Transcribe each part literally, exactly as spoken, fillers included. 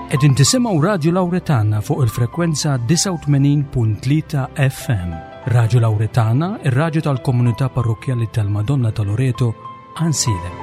Qegħdin tisimgħu Radio Lawretana fuq il-frekwenza tisa' u tmenin punt tlieta F M. Radio Lawretana, ir-radju tal-Komunità Parrokjali tal-Madonna ta' Loreto, Ansile.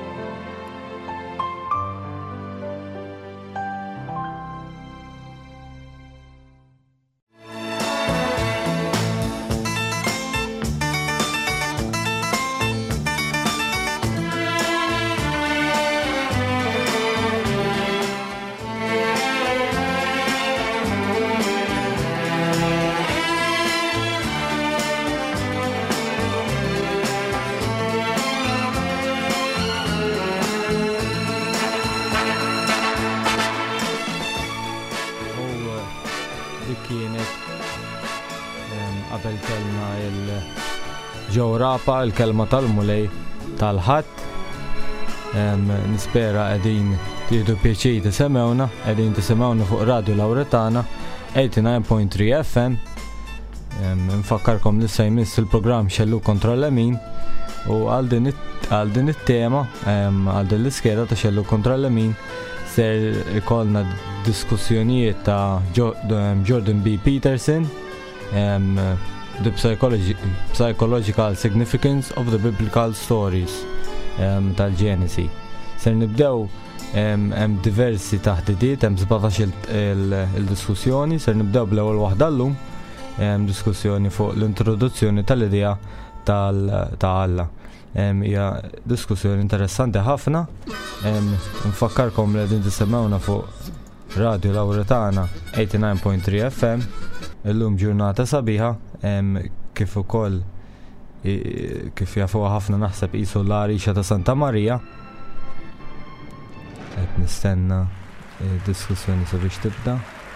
Rapa il-kelma tal-mulej tal-ħadd. Nispera qegħdin tieħdu pjaċir tisemgħuna, qegħdin tisemgħuna fuq Radio Lawretana eighty-nine point three F M. Nfakkarkom li se jmiss il-programm Xellu kontra l-Lemin u għal din it-tema għal din l-iskeda ta' Xellu kontra l-Lemin ser ikollna diskussjonijiet ta' Jordan B. Peterson, The psychology, Psychological Significance of the Biblical Stories um, tal-Ġenesi. Ser nibdew hemm diversi taħdidiet, hemm sebgħtax il-diskussjoni, ser nibdew bl-ewwel waħda llum, hemm diskussjoni fuq l-introduzzjoni tal-idea ta' Alla. Hija diskussjoni interessanti ħafna. Nfakkarkom li qegħdin tisemgħuna fuq Radio Lawretana eighty-nine point three F M. Illum ġurnata sabiħa. Kif ukoll kif jafuha ħafna naħseb qisu l-għarixa ta' Santa Marija. Qed nistenna diskussjoni sabiex tibda.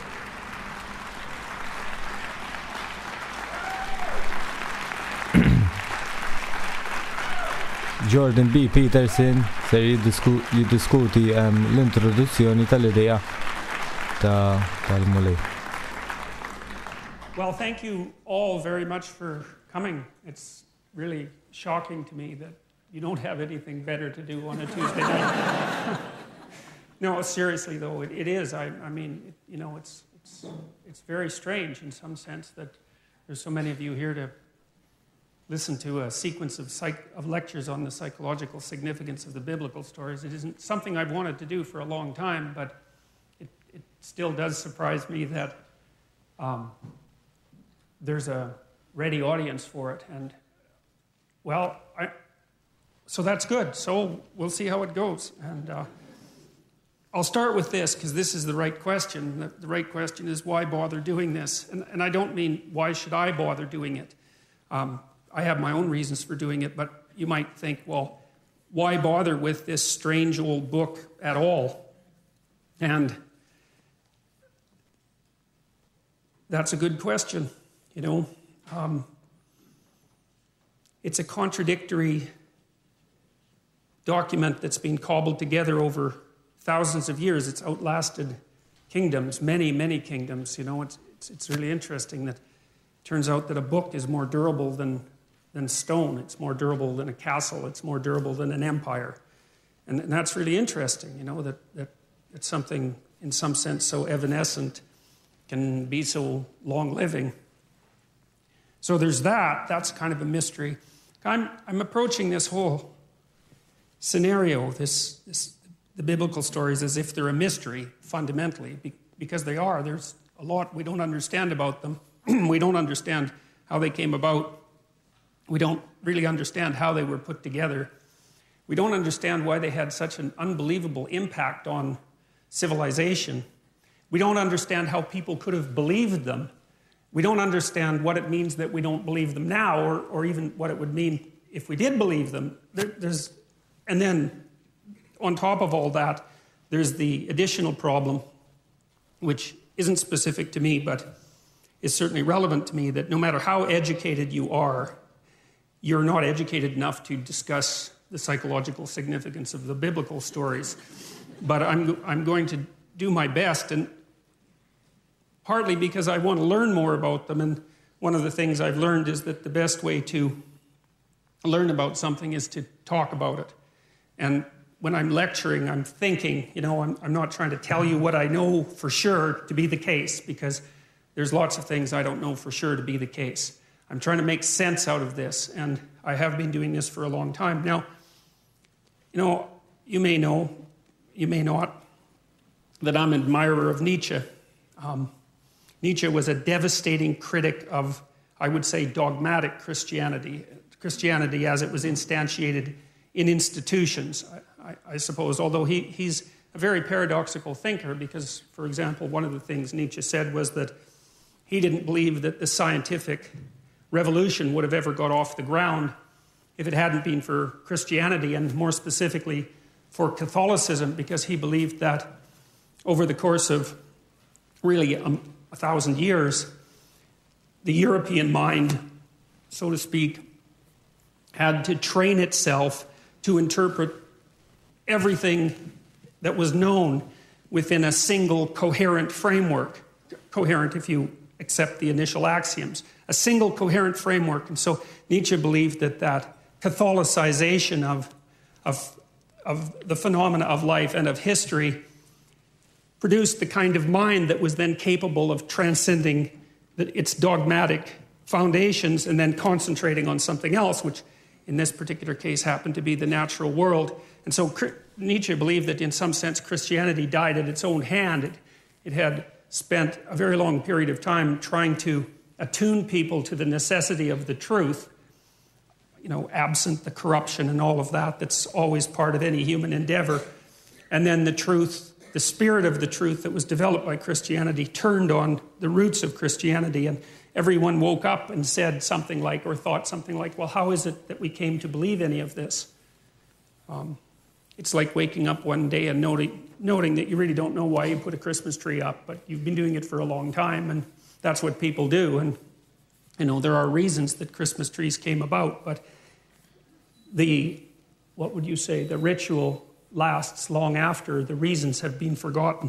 Jordan B. Peterson ser jiddiskuti l-introduzzjoni tal-idea ta' tal-mulej. Well, thank you all very much for coming. It's really shocking to me that you don't have anything better to do on a Tuesday night. No, seriously though, it, it is. I, I mean, it, you know, it's, it's, it's very strange in some sense that there's so many of you here to listen to a sequence of, psych, of lectures on the psychological significance of the biblical stories. It isn't something I've wanted to do for a long time, but it, it still does surprise me that um, there's a ready audience for it, and well, I, so that's good. So we'll see how it goes, and uh, I'll start with this because this is the right question. The, the right question is why bother doing this, and, and I don't mean why should I bother doing it. Um, I have my own reasons for doing it, but you might think, well, why bother with this strange old book at all? And that's a good question. You know, um, it's a contradictory document that's been cobbled together over thousands of years. It's outlasted kingdoms, many, many kingdoms. You know, it's it's, it's really interesting that it turns out that a book is more durable than, than stone. It's more durable than a castle. It's more durable than an empire. And, and that's really interesting, you know, that, that, that something in some sense so evanescent can be so long-living. So there's that. That's kind of a mystery. I'm, I'm approaching this whole scenario, this, this the biblical stories, as if they're a mystery, fundamentally, be, because they are. There's a lot we don't understand about them. We don't understand how they came about. We don't really understand how they were put together. We don't understand why they had such an unbelievable impact on civilization. We don't understand how people could have believed them. We don't understand what it means that we don't believe them now, or, or even what it would mean if we did believe them. There, there's, and then, on top of all that, there's the additional problem, which isn't specific to me, but is certainly relevant to me, that no matter how educated you are, you're not educated enough to discuss the psychological significance of the biblical stories. But I'm, I'm going to do my best, and partly because I want to learn more about them. And one of the things I've learned is that the best way to learn about something is to talk about it. And when I'm lecturing, I'm thinking, you know, I'm, I'm not trying to tell you what I know for sure to be the case, because there's lots of things I don't know for sure to be the case. I'm trying to make sense out of this, and I have been doing this for a long time. Now, you know, you may know, you may not, that I'm an admirer of Nietzsche. Um, Nietzsche was a devastating critic of, I would say, dogmatic Christianity. Christianity as it was instantiated in institutions, I, I, I suppose, although he, he's a very paradoxical thinker because, for example, one of the things Nietzsche said was that he didn't believe that the scientific revolution would have ever got off the ground if it hadn't been for Christianity, and more specifically for Catholicism, because he believed that over the course of really a, a thousand years, the European mind, so to speak, had to train itself to interpret everything that was known within a single coherent framework. Coherent if you accept the initial axioms. A single coherent framework. And so Nietzsche believed that that Catholicization of, of, of the phenomena of life and of history produced the kind of mind that was then capable of transcending the, its dogmatic foundations and then concentrating on something else, which in this particular case happened to be the natural world. And so Nietzsche believed that in some sense Christianity died at its own hand. It, it had spent a very long period of time trying to attune people to the necessity of the truth, you know, absent the corruption and all of that that's always part of any human endeavor. And then the truth, the spirit of the truth that was developed by Christianity turned on the roots of Christianity, and everyone woke up and said something like, or thought something like, well, how is it that we came to believe any of this? Um, it's like waking up one day and noting, noting that you really don't know why you put a Christmas tree up, but you've been doing it for a long time, and that's what people do. And, you know, there are reasons that Christmas trees came about, but the, what would you say, the ritual lasts long after the reasons have been forgotten.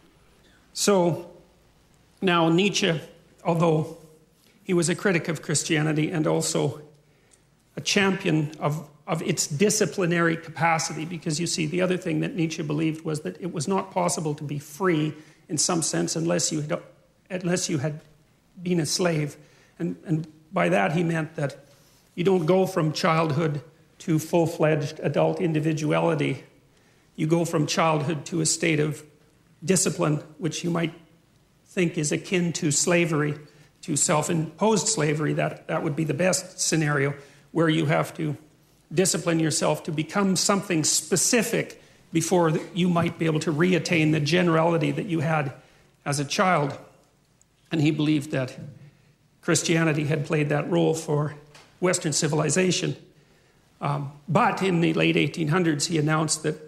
So now Nietzsche, although he was a critic of Christianity and also a champion of, of its disciplinary capacity, because you see, the other thing that Nietzsche believed was that it was not possible to be free in some sense unless you had, unless you had been a slave. And, and by that he meant that you don't go from childhood to full-fledged adult individuality. You go from childhood to a state of discipline, which you might think is akin to slavery, to self-imposed slavery. That, that would be the best scenario, where you have to discipline yourself to become something specific before you might be able to reattain the generality that you had as a child. And he believed that Christianity had played that role for Western civilization. Um, but in the late eighteen hundreds, he announced that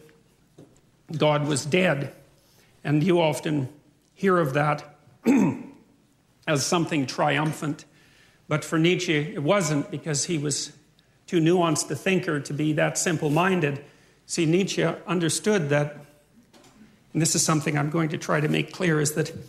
God was dead. And you often hear of that as something triumphant. But for Nietzsche, it wasn't, because he was too nuanced a thinker to be that simple-minded. See, Nietzsche understood that, and this is something I'm going to try to make clear, is that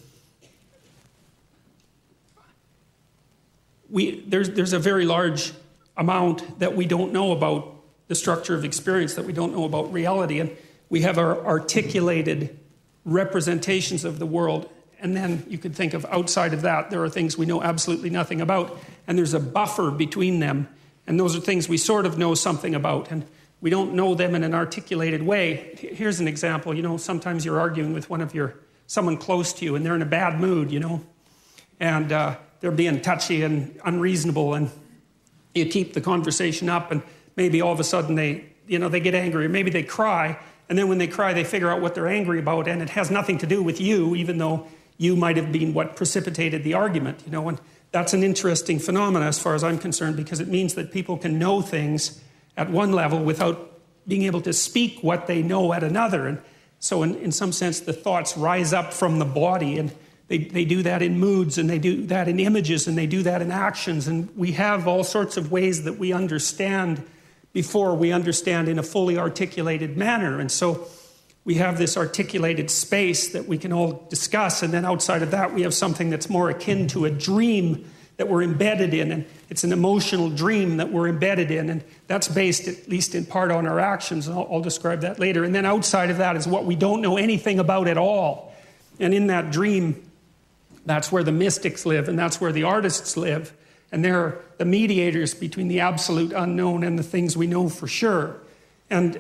we, there's, there's a very large amount that we don't know about the structure of experience, that we don't know about reality. And we have our articulated representations of the world, and then you could think of outside of that, there are things we know absolutely nothing about, and there's a buffer between them, and those are things we sort of know something about, and we don't know them in an articulated way. Here's an example. You know, sometimes you're arguing with one of your, someone close to you, and they're in a bad mood, you know, and uh, they're being touchy and unreasonable, and you keep the conversation up, and maybe all of a sudden they, you know, they get angry, or maybe they cry, and then when they cry, they figure out what they're angry about, and it has nothing to do with you, even though you might have been what precipitated the argument, you know. And that's an interesting phenomenon as far as I'm concerned, because it means that people can know things at one level without being able to speak what they know at another. And so in, in some sense, the thoughts rise up from the body, and they, they do that in moods, and they do that in images, and they do that in actions. And we have all sorts of ways that we understand before we understand in a fully articulated manner. And so we have this articulated space that we can all discuss, and then outside of that we have something that's more akin to a dream that we're embedded in, and it's an emotional dream that we're embedded in, and that's based at least in part on our actions, and I'll, I'll describe that later. And then outside of that is what we don't know anything about at all. And in that dream, that's where the mystics live, and that's where the artists live, and they're the mediators between the absolute unknown and the things we know for sure. And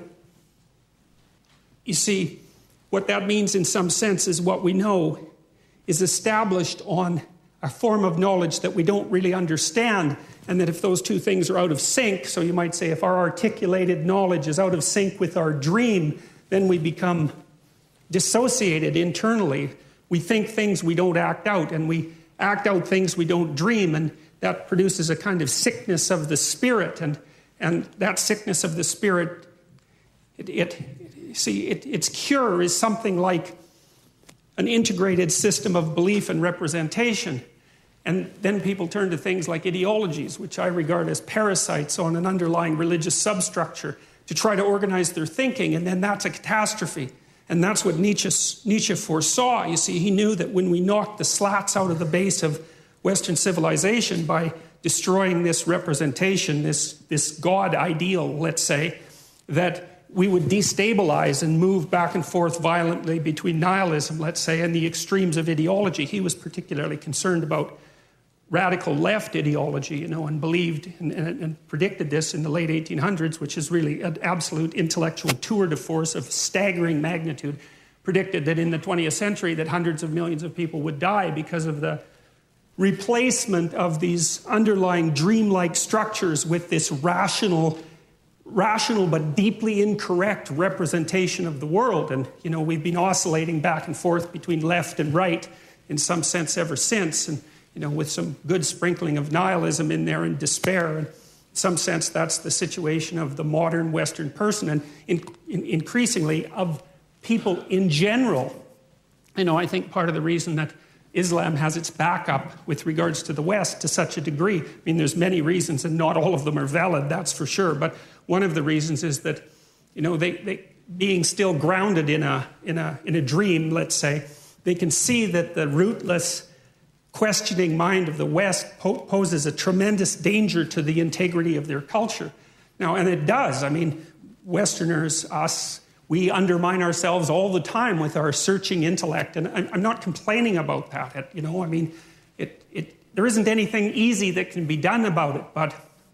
you see, what that means in some sense is what we know is established on a form of knowledge that we don't really understand, and that if those two things are out of sync, so you might say if our articulated knowledge is out of sync with our dream, then we become dissociated internally. We think things we don't act out, and we act out things we don't dream, and that produces a kind of sickness of the spirit, and, and that sickness of the spirit, it, it see, it, its cure is something like an integrated system of belief and representation. And then people turn to things like ideologies, which I regard as parasites on an underlying religious substructure, to try to organize their thinking, and then that's a catastrophe. And that's what Nietzsche, Nietzsche foresaw. You see, he knew that when we knocked the slats out of the base of Western civilization by destroying this representation, this, this God ideal, let's say, that we would destabilize and move back and forth violently between nihilism, let's say, and the extremes of ideology. He was particularly concerned about radical left ideology, you know, and believed and, and, and predicted this in the late eighteen hundreds, which is really an absolute intellectual tour de force of staggering magnitude, predicted that in the twentieth century that hundreds of millions of people would die because of the replacement of these underlying dreamlike structures with this rational rational but deeply incorrect representation of the world. And, you know, we've been oscillating back and forth between left and right in some sense ever since, and, you know, with some good sprinkling of nihilism in there and despair. And in some sense, that's the situation of the modern Western person, and in, in, increasingly of people in general. You know, I think part of the reason that Islam has its backup with regards to the West to such a degree, I mean, there's many reasons, and not all of them are valid, that's for sure, but one of the reasons is that, you know, they, they being still grounded in a, in a, in a dream, let's say, they can see that the rootless, questioning mind of the West po- poses a tremendous danger to the integrity of their culture. Now, and it does. I mean, Westerners, us, we undermine ourselves all the time with our searching intellect, and I'm not complaining about that. You know, I mean, it, it, there isn't anything easy that can be done about it, but,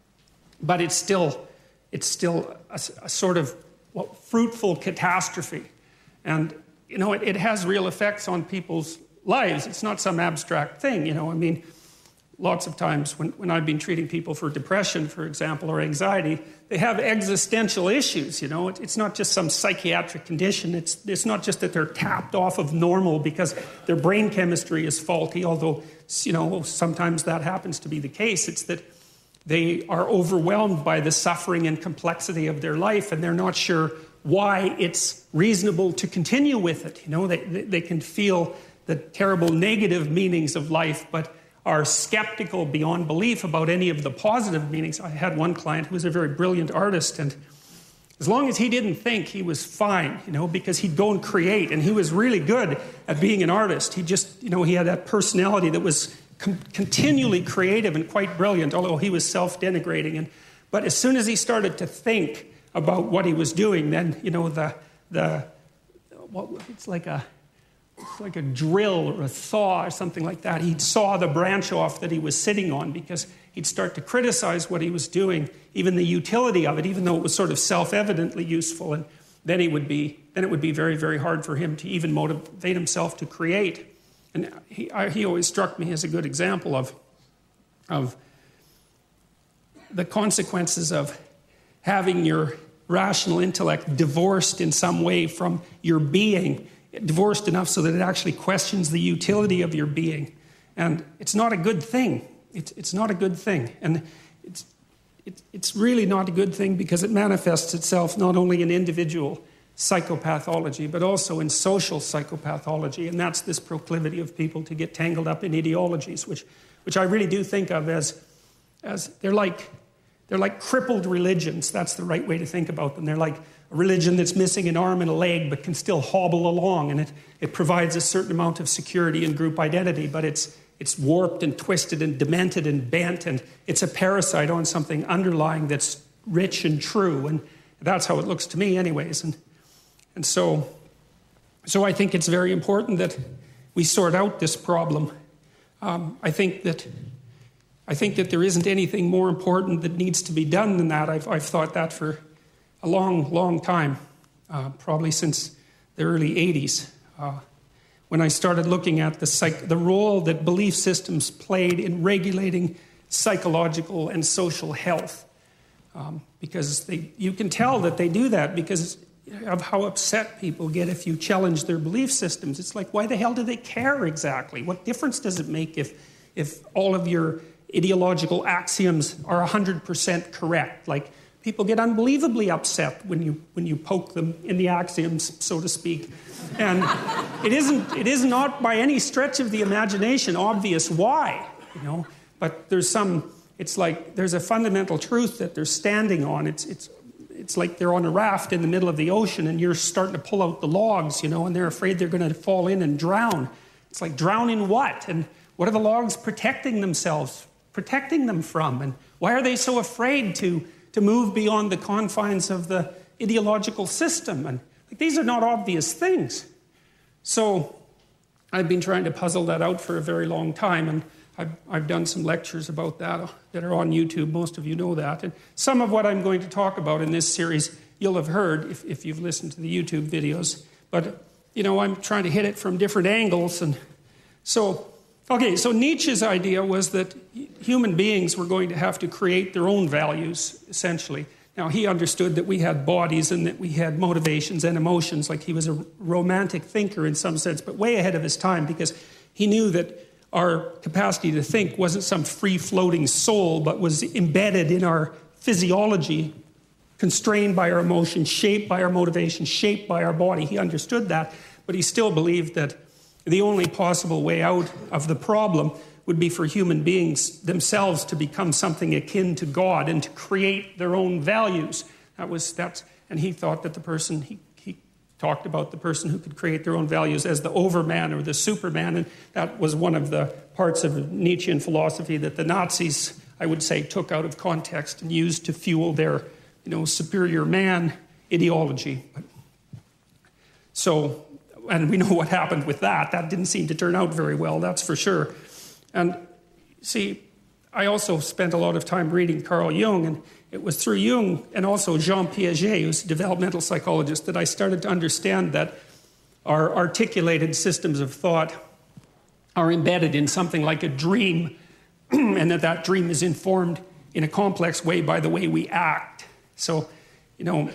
but it's still, it's still a, a sort of well, fruitful catastrophe, and you know, it, it has real effects on people's lives. It's not some abstract thing. You know, I mean, lots of times when, when I've been treating people for depression, for example, or anxiety, they have existential issues, you know. It, it's not just some psychiatric condition. It's, it's not just that they're tapped off of normal because their brain chemistry is faulty, although, you know, sometimes that happens to be the case. It's that they are overwhelmed by the suffering and complexity of their life, and they're not sure why it's reasonable to continue with it. You know, they, they can feel the terrible negative meanings of life, but are skeptical beyond belief about any of the positive meanings. I had one client who was a very brilliant artist, and as long as he didn't think, he was fine, you know, because he'd go and create, and he was really good at being an artist. He just, you know, he had that personality that was com- continually creative and quite brilliant, although he was self-denigrating. And but as soon as he started to think about what he was doing, then, you know, the the what it's like a It's like a drill or a saw or something like that. He'd saw the branch off that he was sitting on because he'd start to criticize what he was doing, even the utility of it, even though it was sort of self-evidently useful. And then he would be, then it would be very, very hard for him to even motivate himself to create. And he, I, he always struck me as a good example of, of the consequences of having your rational intellect divorced in some way from your being, divorced enough so that it actually questions the utility of your being. And it's not a good thing. It's, it's not a good thing. And it's, it, it's really not a good thing because it manifests itself not only in individual psychopathology, but also in social psychopathology. And that's this proclivity of people to get tangled up in ideologies, which, which I really do think of as, as they're like, they're like crippled religions. That's the right way to think about them. They're like a religion that's missing an arm and a leg but can still hobble along, and it, it provides a certain amount of security and group identity, but it's it's warped and twisted and demented and bent, and it's a parasite on something underlying that's rich and true. And that's how it looks to me anyways. And and so, so I think it's very important that we sort out this problem. Um, I think that I think that there isn't anything more important that needs to be done than that. I've, I've thought that for a long, long time, uh, probably since the early eighties, uh, when I started looking at the, psych- the role that belief systems played in regulating psychological and social health. Um, because they, you can tell that they do that because of how upset people get if you challenge their belief systems. It's like, why the hell do they care exactly? What difference does it make if, if all of your ideological axioms are one hundred percent correct? Like, people get unbelievably upset when you when you poke them in the axioms, so to speak. And it isn't it is not by any stretch of the imagination obvious why, you know. But there's some, it's like there's a fundamental truth that they're standing on. It's it's it's like they're on a raft in the middle of the ocean and you're starting to pull out the logs, you know, and they're afraid they're going to fall in and drown. It's like, drown in what? And what are the logs protecting themselves, protecting them from? And why are they so afraid to to move beyond the confines of the ideological system? And like, these are not obvious things. So I've been trying to puzzle that out for a very long time, and I've, I've done some lectures about that that are on YouTube. Most of you know that. And some of what I'm going to talk about in this series you'll have heard if, if you've listened to the YouTube videos. But, you know, I'm trying to hit it from different angles. And so, okay, so Nietzsche's idea was that human beings were going to have to create their own values, essentially. Now, he understood that we had bodies and that we had motivations and emotions, like he was a romantic thinker in some sense, but way ahead of his time, because he knew that our capacity to think wasn't some free-floating soul, but was embedded in our physiology, constrained by our emotions, shaped by our motivations, shaped by our body. He understood that, but he still believed that the only possible way out of the problem would be for human beings themselves to become something akin to God and to create their own values. That was that's, and he thought that the person he he talked about the person who could create their own values as the overman or the superman, and that was one of the parts of Nietzschean philosophy that the Nazis, I would say, took out of context and used to fuel their, you know, superior man ideology. But, so. And we know what happened with that. That didn't seem to turn out very well, that's for sure. And see, I also spent a lot of time reading Carl Jung, and it was through Jung and also Jean Piaget, who's a developmental psychologist, that I started to understand that our articulated systems of thought are embedded in something like a dream, and that that dream is informed in a complex way by the way we act. So, you know,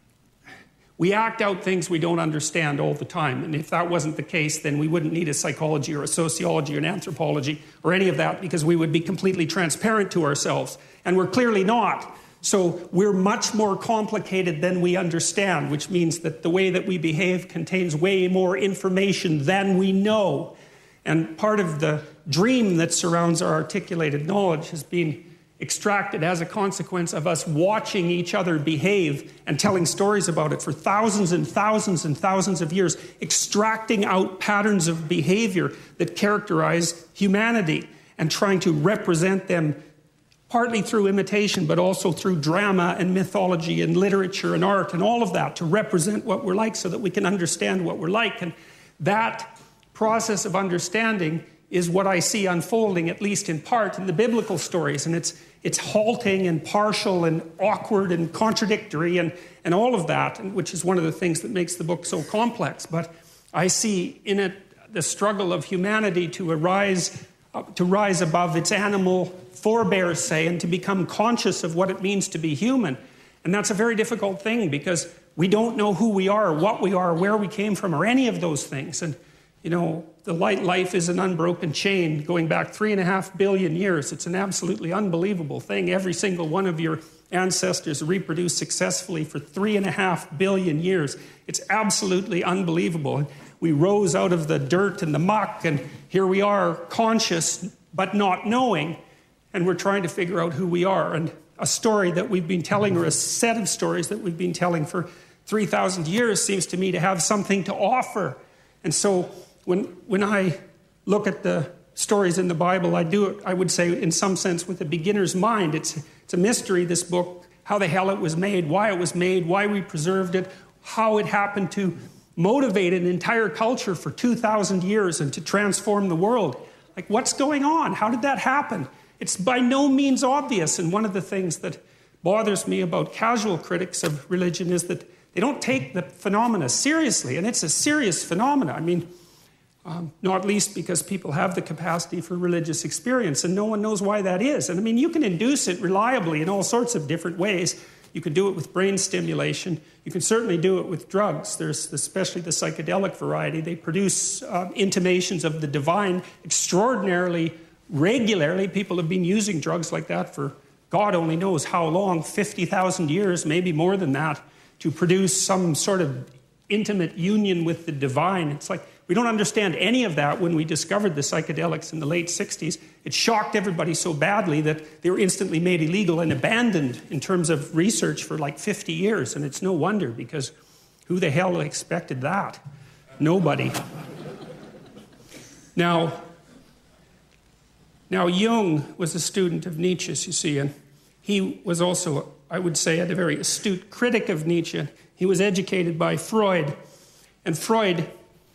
we act out things we don't understand all the time. And if that wasn't the case, then we wouldn't need a psychology or a sociology or an anthropology or any of that, because we would be completely transparent to ourselves. And we're clearly not. So we're much more complicated than we understand, which means that the way that we behave contains way more information than we know. And part of the dream that surrounds our articulated knowledge has been extracted as a consequence of us watching each other behave and telling stories about it for thousands and thousands and thousands of years, extracting out patterns of behavior that characterize humanity and trying to represent them partly through imitation, but also through drama and mythology and literature and art and all of that, to represent what we're like so that we can understand what we're like. And that process of understanding is what I see unfolding, at least in part, in the biblical stories. And it's it's halting and partial and awkward and contradictory and, and all of that, which is one of the things that makes the book so complex. But I see in it the struggle of humanity to arise, uh, to rise above its animal forebears, say, and to become conscious of what it means to be human. And that's a very difficult thing, because we don't know who we are, what we are, where we came from, or any of those things. And you know, the light life is an unbroken chain going back three and a half billion years. It's an absolutely unbelievable thing. Every single one of your ancestors reproduced successfully for three and a half billion years. It's absolutely unbelievable. We rose out of the dirt and the muck, and here we are, conscious but not knowing, and we're trying to figure out who we are. And a story that we've been telling, or a set of stories that we've been telling for three thousand years, seems to me to have something to offer. And so when when I look at the stories in the Bible, I do it, I would say, in some sense, with a beginner's mind. It's, it's a mystery, this book, how the hell it was made, why it was made, why we preserved it, how it happened to motivate an entire culture for two thousand years and to transform the world. Like, what's going on? How did that happen? It's by no means obvious. And one of the things that bothers me about casual critics of religion is that they don't take the phenomena seriously. And it's a serious phenomena. I mean, um, not least because people have the capacity for religious experience and no one knows why that is. And I mean, you can induce it reliably in all sorts of different ways. You can do it with brain stimulation. You can certainly do it with drugs. There's especially the psychedelic variety. They produce uh, intimations of the divine extraordinarily regularly. People have been using drugs like that for God only knows how long, fifty thousand years, maybe more than that, to produce some sort of intimate union with the divine. It's like we don't understand any of that when we discovered the psychedelics in the late sixties. It shocked everybody so badly that they were instantly made illegal and abandoned in terms of research for like fifty years. And it's no wonder, because who the hell expected that? Nobody. Now, now Jung was a student of Nietzsche's, you see, and he was also, I would say, a very astute critic of Nietzsche. He was educated by Freud. And Freud,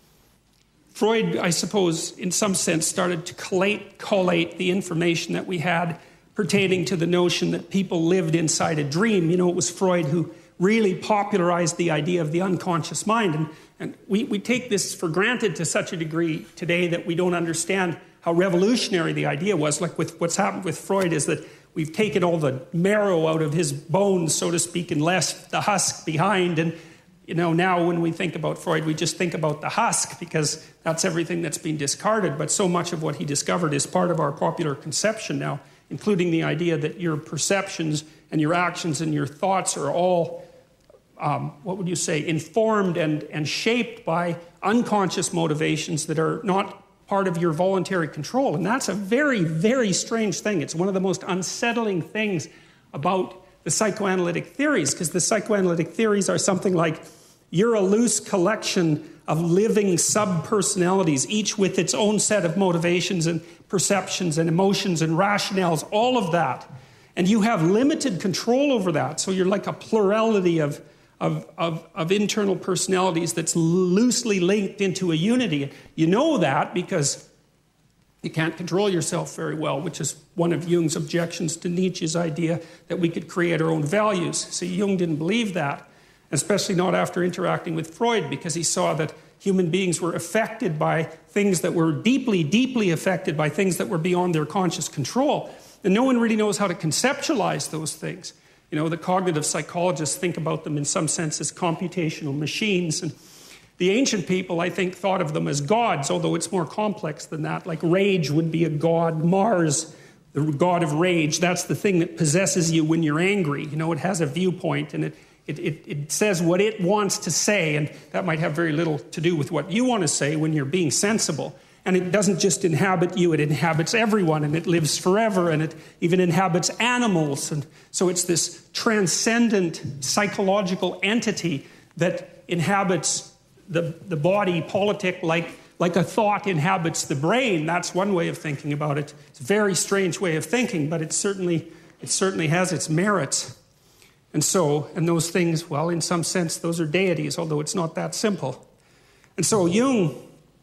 Freud, I suppose, in some sense, started to collate, collate the information that we had pertaining to the notion that people lived inside a dream. You know, it was Freud who really popularized the idea of the unconscious mind. And, and we, we take this for granted to such a degree today that we don't understand how revolutionary the idea was. Like with what's happened with Freud is that we've taken all the marrow out of his bones, so to speak, and left the husk behind. And, you know, now when we think about Freud, we just think about the husk because that's everything that's been discarded. But so much of what he discovered is part of our popular conception now, including the idea that your perceptions and your actions and your thoughts are all, um, what would you say, informed and, and shaped by unconscious motivations that are not part of your voluntary control. And that's a very, very strange thing. It's one of the most unsettling things about the psychoanalytic theories, because the psychoanalytic theories are something like you're a loose collection of living sub-personalities, each with its own set of motivations and perceptions and emotions and rationales, all of that. And you have limited control over that. So you're like a plurality of Of, of, of internal personalities that's loosely linked into a unity. You know that because you can't control yourself very well, which is one of Jung's objections to Nietzsche's idea that we could create our own values. See, Jung didn't believe that, especially not after interacting with Freud, because he saw that human beings were affected by things that were deeply, deeply affected by things that were beyond their conscious control. And no one really knows how to conceptualize those things. You know, the cognitive psychologists think about them in some sense as computational machines. And the ancient people, I think, thought of them as gods, although it's more complex than that. Like rage would be a god. Mars, the god of rage, that's the thing that possesses you when you're angry. You know, it has a viewpoint and it, it, it, it says what it wants to say. And that might have very little to do with what you want to say when you're being sensible. And it doesn't just inhabit you, it inhabits everyone, and it lives forever, and it even inhabits animals. And so it's this transcendent psychological entity that inhabits the, the body politic like, like a thought inhabits the brain. That's one way of thinking about it. It's a very strange way of thinking, but it certainly, it certainly has its merits. And so, and those things, well, in some sense, those are deities, although it's not that simple. And so Jung...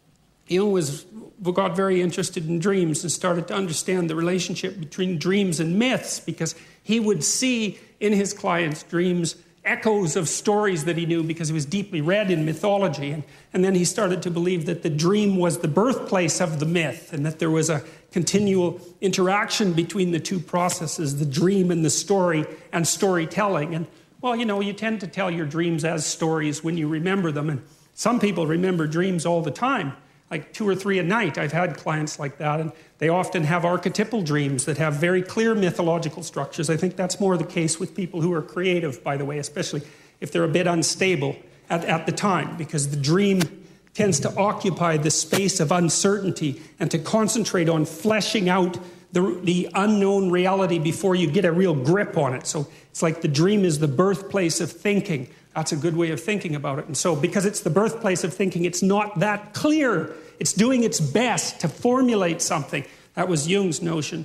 Jung was, got very interested in dreams and started to understand the relationship between dreams and myths, because he would see in his clients' dreams echoes of stories that he knew because he was deeply read in mythology. And, and then he started to believe that the dream was the birthplace of the myth and that there was a continual interaction between the two processes, the dream and the story and storytelling. And, well, you know, you tend to tell your dreams as stories when you remember them. And some people remember dreams all the time. Like two or three a night. I've had clients like that, and they often have archetypal dreams that have very clear mythological structures. I think that's more the case with people who are creative, by the way, especially if they're a bit unstable at, at the time, because the dream tends to occupy the space of uncertainty and to concentrate on fleshing out the, the unknown reality before you get a real grip on it. So it's like the dream is the birthplace of thinking. That's a good way of thinking about it. And so because it's the birthplace of thinking, it's not that clear. It's doing its best to formulate something. That was Jung's notion,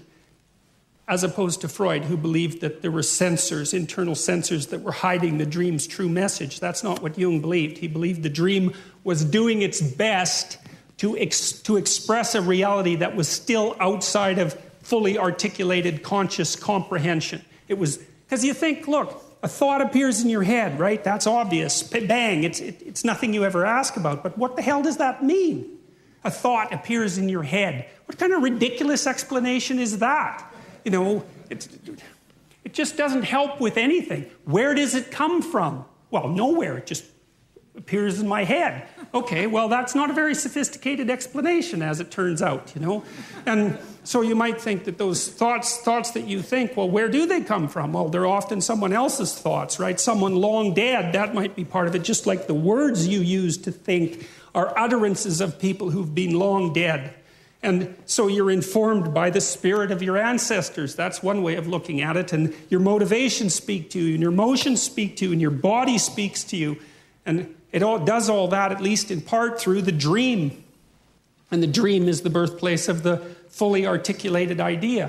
as opposed to Freud, who believed that there were censors, internal censors, that were hiding the dream's true message. That's not what Jung believed. He believed the dream was doing its best to, ex- to express a reality that was still outside of fully articulated conscious comprehension. It was, because you think, look, a thought appears in your head, right? That's obvious. Bang, it's, it, it's nothing you ever ask about. But what the hell does that mean? A thought appears in your head. What kind of ridiculous explanation is that? You know, it's, it just doesn't help with anything. Where does it come from? Well, nowhere. It just appears in my head. Okay, well, that's not a very sophisticated explanation, as it turns out, you know. And so you might think that those thoughts, thoughts that you think, well, where do they come from? Well, they're often someone else's thoughts, right? Someone long dead, that might be part of it. Just like the words you use to think are utterances of people who've been long dead. And so you're informed by the spirit of your ancestors. That's one way of looking at it. And your motivations speak to you, and your emotions speak to you, and your body speaks to you. And it all does all that, at least in part, through the dream. And the dream is the birthplace of the fully articulated idea.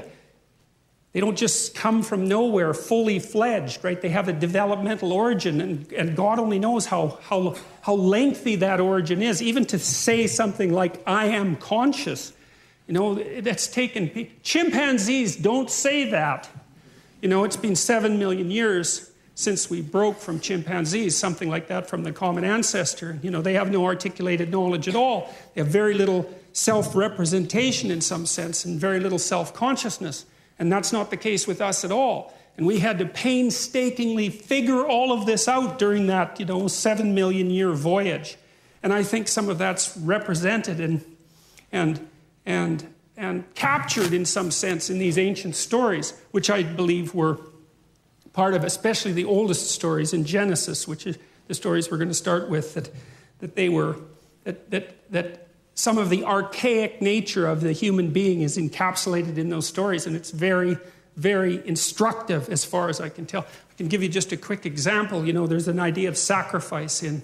They don't just come from nowhere fully fledged, right? They have a developmental origin, and, and God only knows how, how, how lengthy that origin is. Even to say something like, I am conscious, you know, that's taken... Chimpanzees don't say that. You know, it's been seven million years since we broke from chimpanzees, something like that, from the common ancestor. You know, they have no articulated knowledge at all. They have very little self-representation in some sense, and very little self-consciousness. And that's not the case with us at all. And we had to painstakingly figure all of this out during that, you know, seven million year voyage. And I think some of that's represented and and and and captured in some sense in these ancient stories, which I believe were part of, especially the oldest stories in Genesis, which is the stories we're going to start with, that that they were that that that some of the archaic nature of the human being is encapsulated in those stories, and it's very, very instructive as far as I can tell. I can give you just a quick example. You know, there's an idea of sacrifice in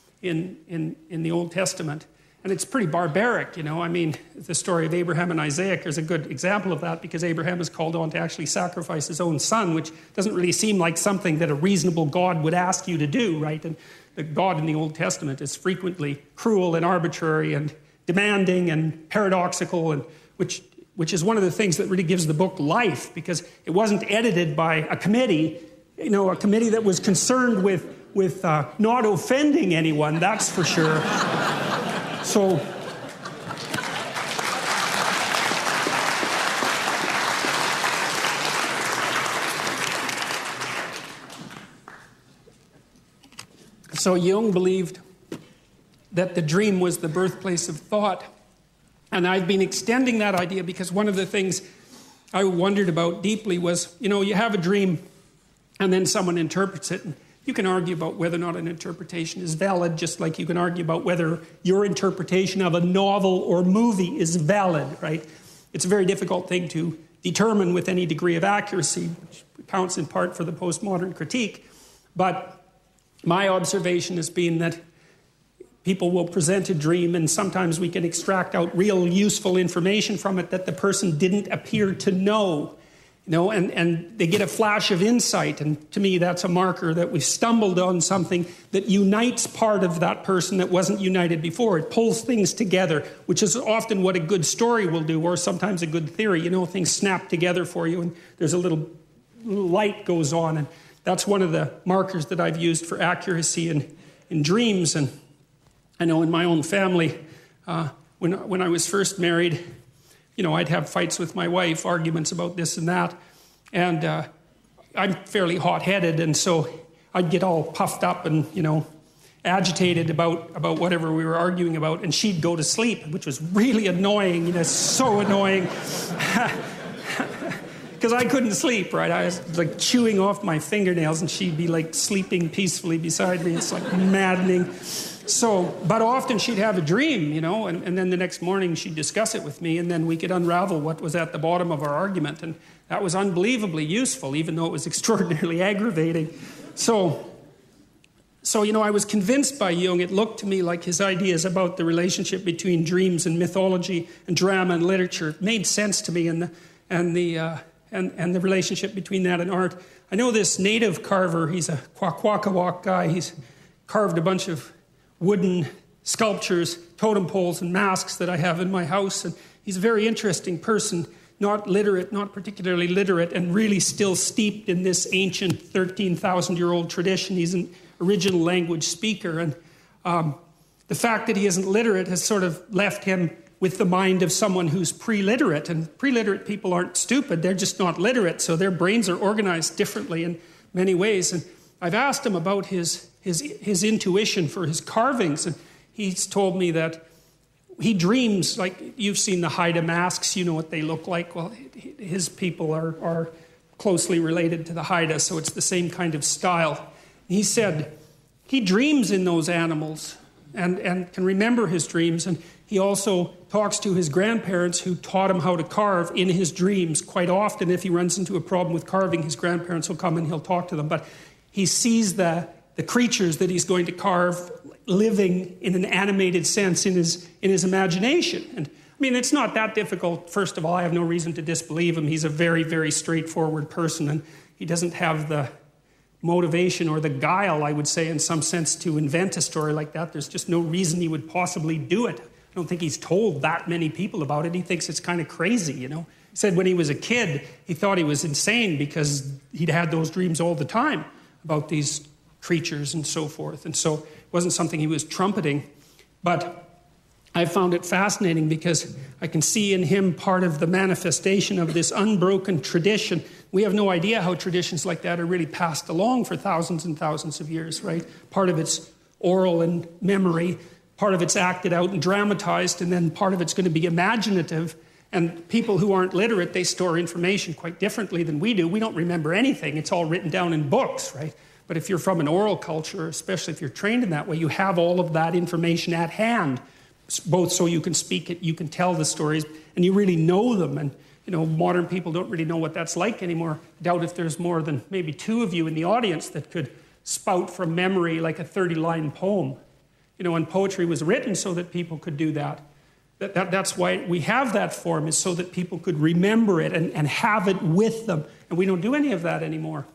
in in in the Old Testament, and it's pretty barbaric. You know, I mean, the story of Abraham and Isaac is a good example of that, because Abraham is called on to actually sacrifice his own son, which doesn't really seem like something that a reasonable God would ask you to do, right? And the God in the Old Testament is frequently cruel and arbitrary and demanding and paradoxical, and which which is one of the things that really gives the book life, because it wasn't edited by a committee, you know, a committee that was concerned with with uh, not offending anyone, that's for sure. So so Jung believed that the dream was the birthplace of thought. And I've been extending that idea, because one of the things I wondered about deeply was, you know, you have a dream and then someone interprets it. And you can argue about whether or not an interpretation is valid, just like you can argue about whether your interpretation of a novel or movie is valid, right? It's a very difficult thing to determine with any degree of accuracy, which counts in part for the postmodern critique. But my observation has been that people will present a dream, and sometimes we can extract out real useful information from it that the person didn't appear to know. You know, and, and they get a flash of insight, and to me that's a marker that we've stumbled on something that unites part of that person that wasn't united before. It pulls things together, which is often what a good story will do, or sometimes a good theory. You know, things snap together for you, and there's a little, little light goes on, and that's one of the markers that I've used for accuracy in, in dreams. And I know in my own family, uh, when, when I was first married, you know, I'd have fights with my wife, arguments about this and that. And uh, I'm fairly hot-headed, and so I'd get all puffed up and, you know, agitated about, about whatever we were arguing about, and she'd go to sleep, which was really annoying, you know, so annoying. Because I couldn't sleep, right? I was like chewing off my fingernails, and she'd be like sleeping peacefully beside me. It's like maddening. So, but often she'd have a dream, you know, and, and then the next morning she'd discuss it with me, and then we could unravel what was at the bottom of our argument. And that was unbelievably useful, even though it was extraordinarily aggravating. So, so, you know, I was convinced by Jung. It looked to me like his ideas about the relationship between dreams and mythology and drama and literature made sense to me, and the, and the, uh, and, and the relationship between that and art. I know this native carver, he's a Kwakwaka'wakw guy. He's carved a bunch of wooden sculptures, totem poles, and masks that I have in my house. And he's a very interesting person, not literate, not particularly literate, and really still steeped in this ancient thirteen thousand year old tradition. He's an original language speaker. And um, the fact that he isn't literate has sort of left him with the mind of someone who's pre-literate. And pre-literate people aren't stupid, they're just not literate, so their brains are organized differently in many ways. And I've asked him about his, his, his intuition for his carvings, and he's told me that he dreams, like you've seen the Haida masks, you know what they look like. Well, his people are, are closely related to the Haida, so it's the same kind of style. He said he dreams in those animals and, and can remember his dreams, and he also talks to his grandparents who taught him how to carve in his dreams. Quite often, if he runs into a problem with carving, his grandparents will come and he'll talk to them. But he sees the, the creatures that he's going to carve living in an animated sense in his, in his imagination. And I mean, it's not that difficult. First of all, I have no reason to disbelieve him. He's a very, very straightforward person, and he doesn't have the motivation or the guile, I would say, in some sense, to invent a story like that. There's just no reason he would possibly do it. I don't think he's told that many people about it. He thinks it's kind of crazy, you know. He said when he was a kid, he thought he was insane because he'd had those dreams all the time about these creatures and so forth. And so it wasn't something he was trumpeting. But I found it fascinating because I can see in him part of the manifestation of this unbroken tradition. We have no idea how traditions like that are really passed along for thousands and thousands of years, right? Part of it's oral and memory, part of it's acted out and dramatized, and then part of it's going to be imaginative. And people who aren't literate, they store information quite differently than we do. We don't remember anything. It's all written down in books, right? But if you're from an oral culture, especially if you're trained in that way, you have all of that information at hand, both so you can speak it, you can tell the stories, and you really know them. And, you know, modern people don't really know what that's like anymore. I doubt if there's more than maybe two of you in the audience that could spout from memory like a thirty-line poem. You know, and poetry was written so that people could do that. That, that. That's why we have that form, is so that people could remember it and, and have it with them. And we don't do any of that anymore.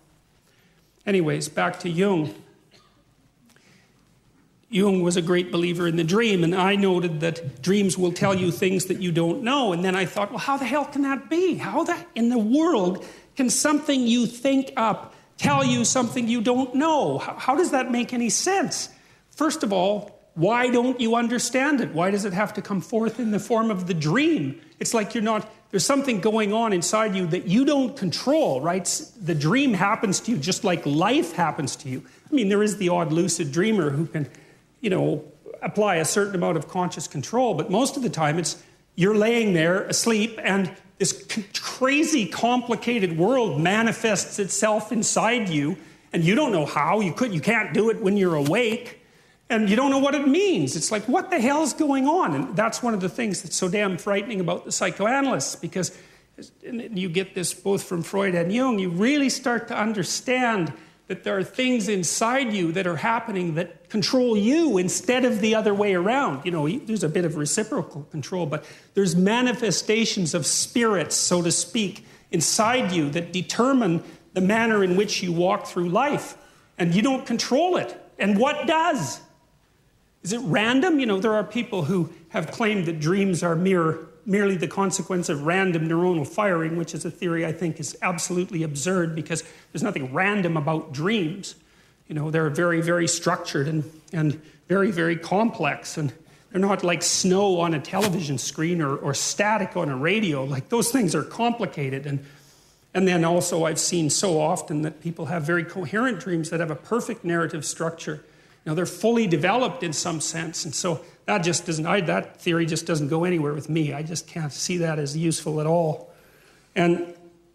Anyways, back to Jung. Jung was a great believer in the dream, and I noted that dreams will tell you things that you don't know. And then I thought, well, how the hell can that be? How the, in the world can something you think up tell you something you don't know? How, how does that make any sense? First of all, why don't you understand it? Why does it have to come forth in the form of the dream? It's like you're not, there's something going on inside you that you don't control, right? The dream happens to you just like life happens to you. I mean, there is the odd lucid dreamer who can, you know, apply a certain amount of conscious control, but most of the time it's you're laying there asleep and this c- crazy complicated world manifests itself inside you, and you don't know how. You could, you can't do it when you're awake. And you don't know what it means. It's like, what the hell is going on? And that's one of the things that's so damn frightening about the psychoanalysts, because you get this both from Freud and Jung, you really start to understand that there are things inside you that are happening that control you instead of the other way around. You know, there's a bit of reciprocal control, but there's manifestations of spirits, so to speak, inside you that determine the manner in which you walk through life. And you don't control it. And what does? Is it random? You know, there are people who have claimed that dreams are mere, merely the consequence of random neuronal firing, which is a theory I think is absolutely absurd, because there's nothing random about dreams. You know, they're very, very structured and, and very, very complex. And they're not like snow on a television screen or, or static on a radio. Like, those things are complicated. And, and then also I've seen so often that people have very coherent dreams that have a perfect narrative structure. Now, they're fully developed in some sense, and so that just doesn't, I, that theory just doesn't go anywhere with me. I just can't see that as useful at all. And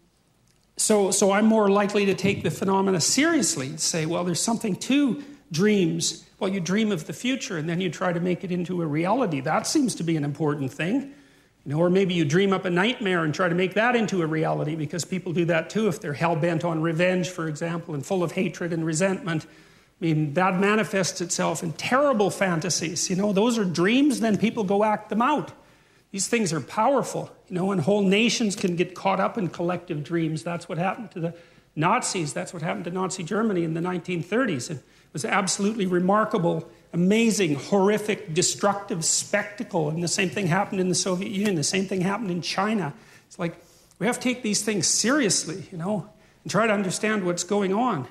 so, so I'm more likely to take the phenomena seriously and say, well, there's something to dreams. Well, you dream of the future, and then you try to make it into a reality. That seems to be an important thing. You know, or maybe you dream up a nightmare and try to make that into a reality, because people do that too if they're hell-bent on revenge, for example, and full of hatred and resentment. I mean, that manifests itself in terrible fantasies. You know, those are dreams, then people go act them out. These things are powerful, you know, and whole nations can get caught up in collective dreams. That's what happened to the Nazis. That's what happened to Nazi Germany in the nineteen thirties. It was absolutely remarkable, amazing, horrific, destructive spectacle. And the same thing happened in the Soviet Union. The same thing happened in China. It's like we have to take these things seriously, you know, and try to understand what's going on.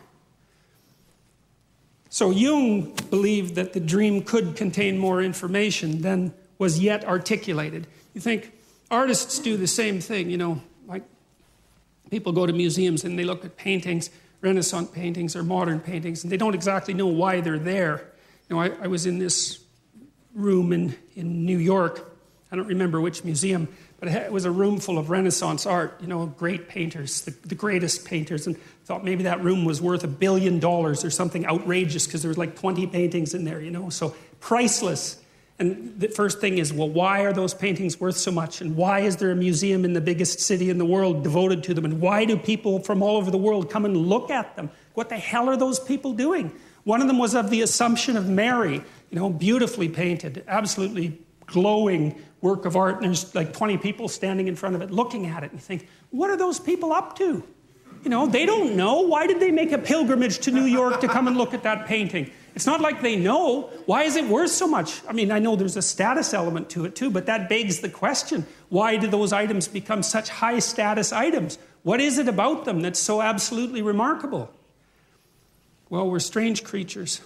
So Jung believed that the dream could contain more information than was yet articulated. You think artists do the same thing, you know, like people go to museums and they look at paintings, Renaissance paintings or modern paintings, and they don't exactly know why they're there. You know, I, I was in this room in, in New York. I don't remember which museum, but it was a room full of Renaissance art, you know, great painters, the, the greatest painters, and thought maybe that room was worth a billion dollars or something outrageous because there was like twenty paintings in there, you know, so priceless. And the first thing is, well, why are those paintings worth so much? And why is there a museum in the biggest city in the world devoted to them? And why do people from all over the world come and look at them? What the hell are those people doing? One of them was of the Assumption of Mary, you know, beautifully painted, absolutely glowing work of art. And there's like twenty people standing in front of it looking at it. And you think, what are those people up to? You know, they don't know. Why did they make a pilgrimage to New York to come and look at that painting? It's not like they know. Why is it worth so much? I mean, I know there's a status element to it too, but that begs the question, why do those items become such high status items? What is it about them that's so absolutely remarkable? Well, we're strange creatures.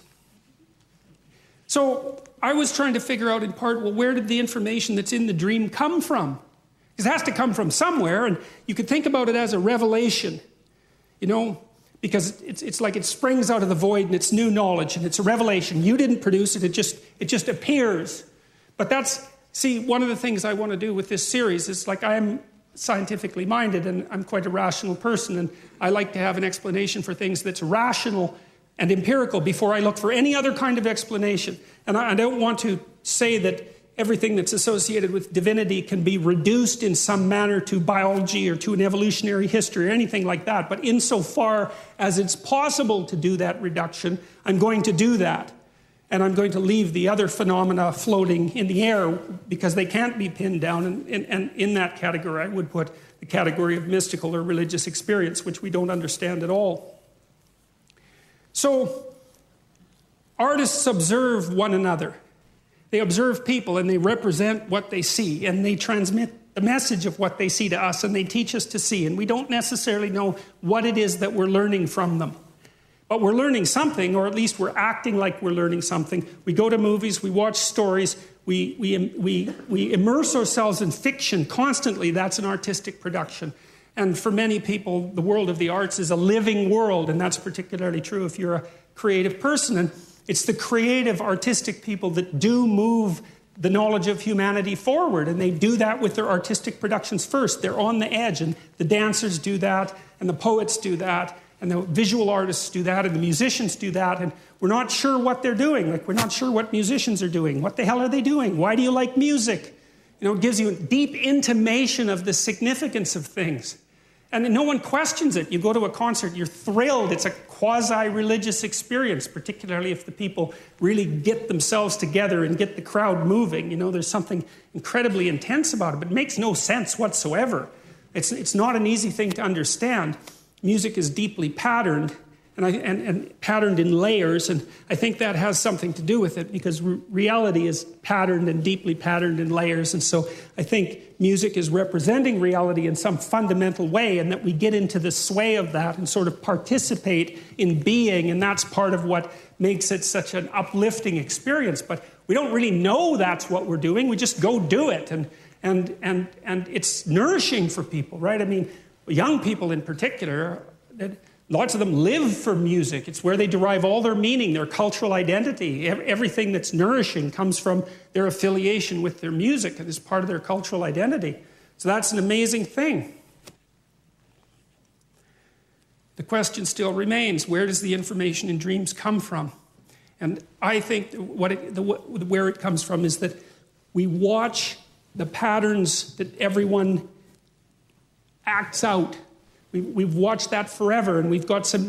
So I was trying to figure out in part, well, where did the information that's in the dream come from? Because it has to come from somewhere, and you could think about it as a revelation, you know, because it's, it's like it springs out of the void and it's new knowledge and it's a revelation. You didn't produce it, it just, it just appears. But that's, see, one of the things I want to do with this series is like I'm scientifically minded and I'm quite a rational person, and I like to have an explanation for things that's rational and empirical before I look for any other kind of explanation. And I, I don't want to say that everything that's associated with divinity can be reduced in some manner to biology or to an evolutionary history or anything like that. But insofar as it's possible to do that reduction, I'm going to do that. And I'm going to leave the other phenomena floating in the air because they can't be pinned down. And, and, and in that category, I would put the category of mystical or religious experience, which we don't understand at all. So, artists observe one another. They observe people and they represent what they see, and they transmit the message of what they see to us, and they teach us to see. And we don't necessarily know what it is that we're learning from them. But we're learning something, or at least we're acting like we're learning something. We go to movies, we watch stories, we, we, we, we immerse ourselves in fiction constantly. That's an artistic production. And for many people, the world of the arts is a living world, and that's particularly true if you're a creative person. And it's the creative, artistic people that do move the knowledge of humanity forward, and they do that with their artistic productions first. They're on the edge, and the dancers do that, and the poets do that, and the visual artists do that, and the musicians do that, and we're not sure what they're doing. Like, we're not sure what musicians are doing. What the hell are they doing? Why do you like music? You know, it gives you a deep intimation of the significance of things. And no one questions it. You go to a concert, you're thrilled. It's a quasi-religious experience, particularly if the people really get themselves together and get the crowd moving. You know, there's something incredibly intense about it, but it makes no sense whatsoever. It's, it's not an easy thing to understand. Music is deeply patterned, and, I, and, and patterned in layers, and I think that has something to do with it, because re- reality is patterned and deeply patterned in layers, and so I think music is representing reality in some fundamental way, and that we get into the sway of that and sort of participate in being, and that's part of what makes it such an uplifting experience. But we don't really know that's what we're doing. We just go do it, and and and and it's nourishing for people, right? I mean, young people in particular, lots of them live for music. It's where they derive all their meaning, their cultural identity. Everything that's nourishing comes from their affiliation with their music and is part of their cultural identity. So that's an amazing thing. The question still remains, where does the information in dreams come from? And I think what it, the, where it comes from is that we watch the patterns that everyone acts out. We, we've watched that forever, and we've got some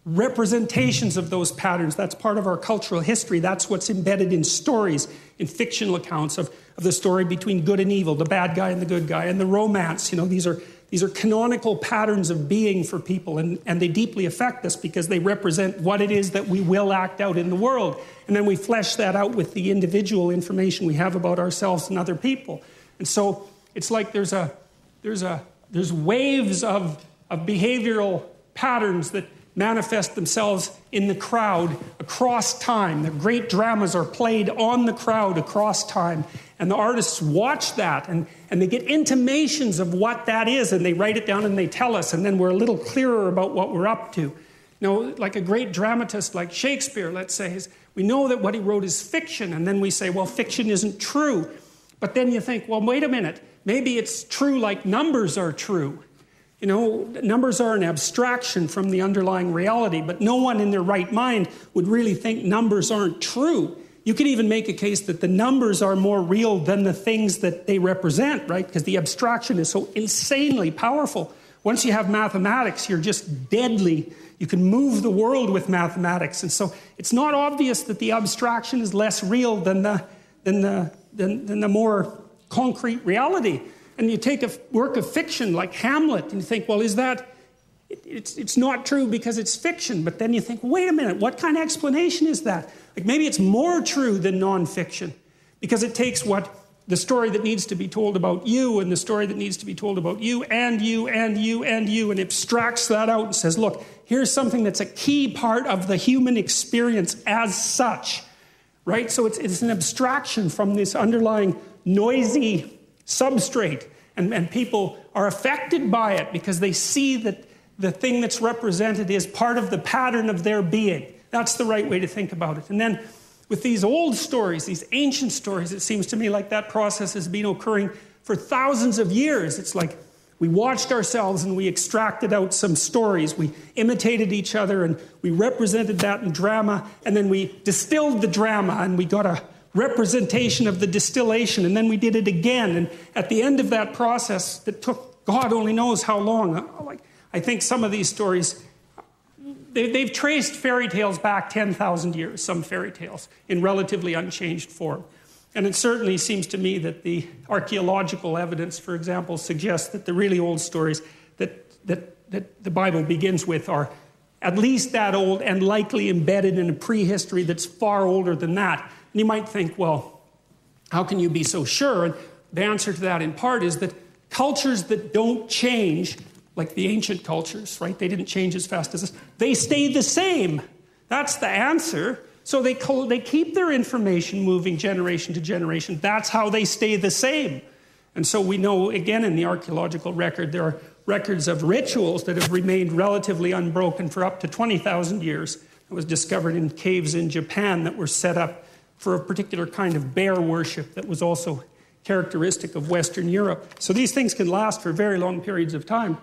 representations of those patterns. That's part of our cultural history. That's what's embedded in stories, in fictional accounts of, of the story between good and evil, the bad guy and the good guy, and the romance. You know, these are these are canonical patterns of being for people, and, and they deeply affect us because they represent what it is that we will act out in the world. And then we flesh that out with the individual information we have about ourselves and other people. And so it's like there's a there's a there's waves of, of behavioral patterns that manifest themselves in the crowd across time. The great dramas are played on the crowd across time. And the artists watch that and, and they get intimations of what that is, and they write it down and they tell us, and then we're a little clearer about what we're up to. You know, like a great dramatist like Shakespeare, let's say, is, we know that what he wrote is fiction, and then we say, well, fiction isn't true. But then you think, well, wait a minute, maybe it's true like numbers are true. You know, numbers are an abstraction from the underlying reality, but no one in their right mind would really think numbers aren't true. You could even make a case that the numbers are more real than the things that they represent, right? Because the abstraction is so insanely powerful. Once you have mathematics, you're just deadly. You can move the world with mathematics. And so it's not obvious that the abstraction is less real than the, than the, than, than the more concrete reality. And you take a work of fiction like Hamlet and you think, well, is that, it, it's, it's not true because it's fiction. But then you think, wait a minute, what kind of explanation is that? Like maybe it's more true than nonfiction because it takes what the story that needs to be told about you and the story that needs to be told about you and you and you and you and abstracts that out and says, look, here's something that's a key part of the human experience as such, right? So it's, it's an abstraction from this underlying noisy substrate, and, and people are affected by it because they see that the thing that's represented is part of the pattern of their being. That's the right way to think about it. And then with these old stories, these ancient stories, it seems to me like that process has been occurring for thousands of years. It's like we watched ourselves and we extracted out some stories. We imitated each other and we represented that in drama, and then we distilled the drama and we got a representation of the distillation, and then we did it again. And at the end of that process that took God only knows how long, like I think some of these stories, they, they've traced fairy tales back ten thousand years, some fairy tales, in relatively unchanged form. And it certainly seems to me that the archaeological evidence, for example, suggests that the really old stories that, that, that the Bible begins with are at least that old and likely embedded in a prehistory that's far older than that. And you might think, well, how can you be so sure? And the answer to that in part is that cultures that don't change, like the ancient cultures, right? They didn't change as fast as us. They stay the same. That's the answer. So they, they keep their information moving generation to generation. That's how they stay the same. And so we know, again, in the archaeological record, there are records of rituals that have remained relatively unbroken for up to twenty thousand years. It was discovered in caves in Japan that were set up for a particular kind of bear worship that was also characteristic of Western Europe. So these things can last for very long periods of time.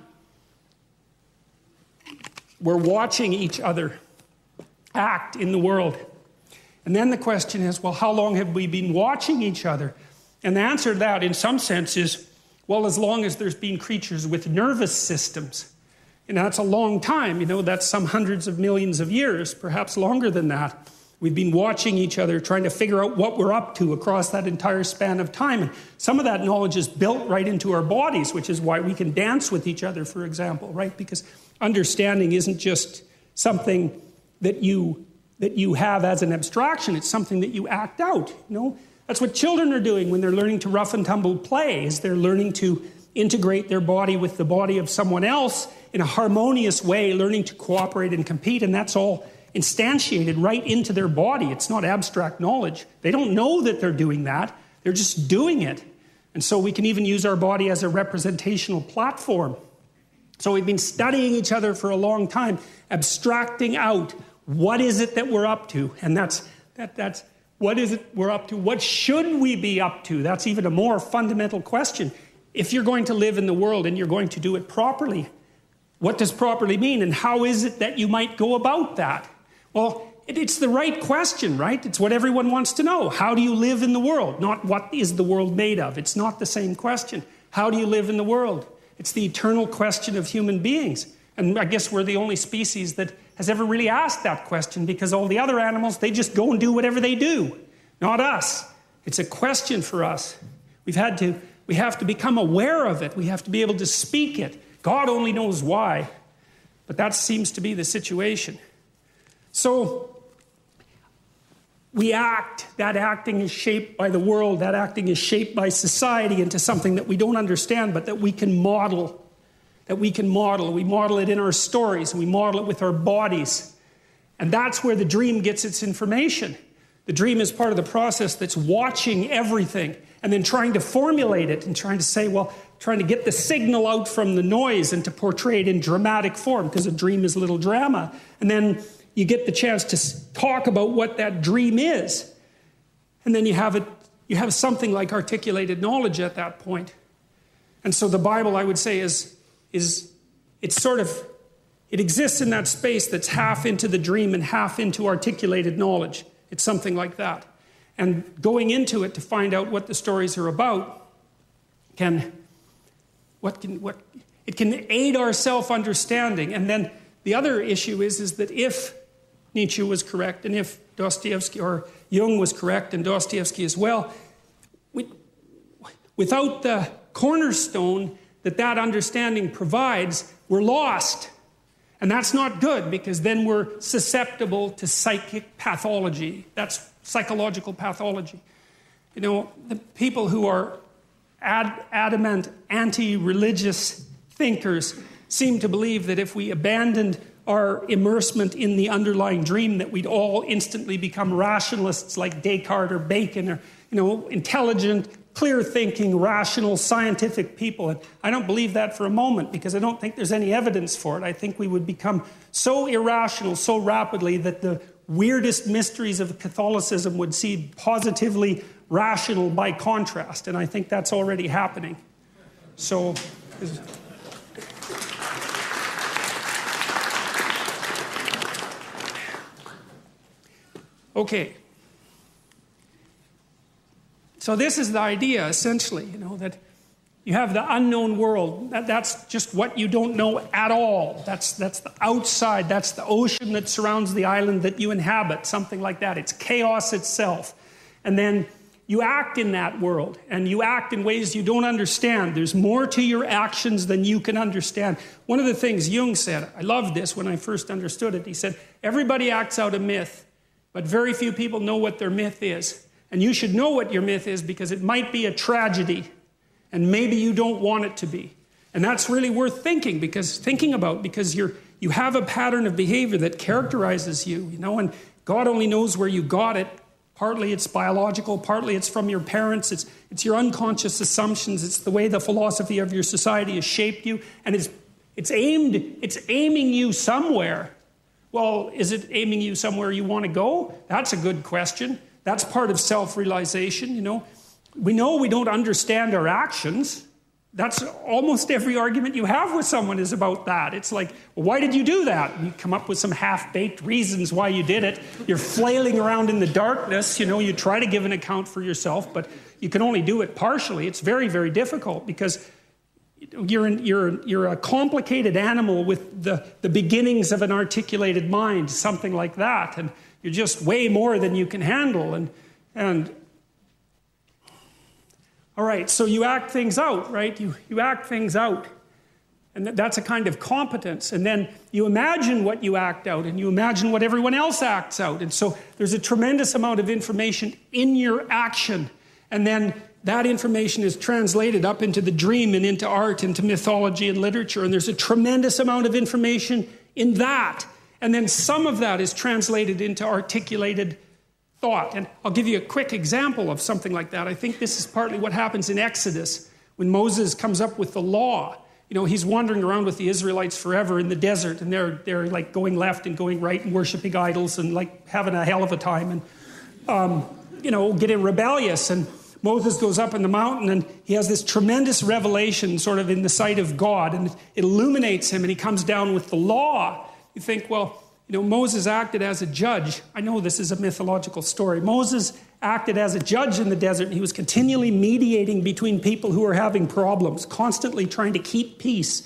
We're watching each other act in the world. And then the question is, well, how long have we been watching each other? And the answer to that, in some sense, is, well, as long as there's been creatures with nervous systems. And that's a long time, you know, that's some hundreds of millions of years, perhaps longer than that. We've been watching each other, trying to figure out what we're up to across that entire span of time. And some of that knowledge is built right into our bodies, which is why we can dance with each other, for example, right? Because understanding isn't just something that you that you have as an abstraction. It's something that you act out, you know? That's what children are doing when they're learning to rough and tumble play, is they're learning to integrate their body with the body of someone else in a harmonious way, learning to cooperate and compete, and that's all instantiated right into their body. It's not abstract knowledge. They don't know that they're doing that. They're just doing it. And so we can even use our body as a representational platform. So we've been studying each other for a long time, abstracting out what is it that we're up to. And that's, that, that's what is it we're up to? What should we be up to? That's even a more fundamental question. If you're going to live in the world and you're going to do it properly, what does properly mean? And how is it that you might go about that? Well, it's the right question, right? It's what everyone wants to know. How do you live in the world? Not what is the world made of? It's not the same question. How do you live in the world? It's the eternal question of human beings. And I guess we're the only species that has ever really asked that question, because all the other animals, they just go and do whatever they do. Not us. It's a question for us. We've had to, we have to become aware of it. We have to be able to speak it. God only knows why. But that seems to be the situation. So, we act. That acting is shaped by the world. That acting is shaped by society into something that we don't understand, but that we can model. That we can model. We model it in our stories. We model it with our bodies. And that's where the dream gets its information. The dream is part of the process that's watching everything and then trying to formulate it and trying to say, well, trying to get the signal out from the noise and to portray it in dramatic form, because a dream is a little drama. And then you get the chance to talk about what that dream is. And then you have it, you have something like articulated knowledge at that point. And so the Bible, I would say, is, is it's sort of, it exists in that space that's half into the dream and half into articulated knowledge. It's something like that. And going into it to find out what the stories are about can, what can, what, it can aid our self-understanding. And then the other issue is, is that if Nietzsche was correct, and if Dostoevsky or Jung was correct, and Dostoevsky as well, we, without the cornerstone that that understanding provides, we're lost. And that's not good, because then we're susceptible to psychic pathology. That's psychological pathology. You know, the people who are ad- adamant anti-religious thinkers seem to believe that if we abandoned our immersement in the underlying dream, that we'd all instantly become rationalists like Descartes or Bacon, or, you know, intelligent, clear-thinking, rational, scientific people. And I don't believe that for a moment, because I don't think there's any evidence for it. I think we would become so irrational so rapidly that the weirdest mysteries of Catholicism would seem positively rational by contrast. And I think that's already happening. So... Okay. So this is the idea, essentially, you know, that you have the unknown world. That, that's just what you don't know at all. That's, that's the outside. That's the ocean that surrounds the island that you inhabit, something like that. It's chaos itself. And then you act in that world, and you act in ways you don't understand. There's more to your actions than you can understand. One of the things Jung said, I loved this when I first understood it, he said, everybody acts out a myth, but very few people know what their myth is. And you should know what your myth is, because it might be a tragedy, and maybe you don't want it to be. And that's really worth thinking, because thinking about, because you're you have a pattern of behavior that characterizes you, you know, and God only knows where you got it. Partly it's biological, partly it's from your parents, it's it's your unconscious assumptions, it's the way the philosophy of your society has shaped you, and it's it's aimed, it's aiming you somewhere. Well, is it aiming you somewhere you want to go? That's a good question. That's part of self-realization, you know. We know we don't understand our actions. That's almost every argument you have with someone is about that. It's like, well, why did you do that? And you come up with some half-baked reasons why you did it. You're flailing around in the darkness, you know, you try to give an account for yourself, but you can only do it partially. It's very, very difficult, because you're, in, you're, you're a complicated animal with the, the beginnings of an articulated mind, something like that. And you're just way more than you can handle. And, and all right, so you act things out, right? You, you act things out. And that's a kind of competence. And then you imagine what you act out, and you imagine what everyone else acts out. And so there's a tremendous amount of information in your action. And then that information is translated up into the dream and into art, into mythology and literature. And there's a tremendous amount of information in that. And then some of that is translated into articulated thought. And I'll give you a quick example of something like that. I think this is partly what happens in Exodus when Moses comes up with the law. You know, he's wandering around with the Israelites forever in the desert, and they're they're like going left and going right and worshiping idols and like having a hell of a time, and um, you know, getting rebellious. And Moses goes up in the mountain, and he has this tremendous revelation sort of in the sight of God, and it illuminates him, and he comes down with the law. You think, well, you know, Moses acted as a judge. I know this is a mythological story. Moses acted as a judge in the desert, and he was continually mediating between people who were having problems, constantly trying to keep peace.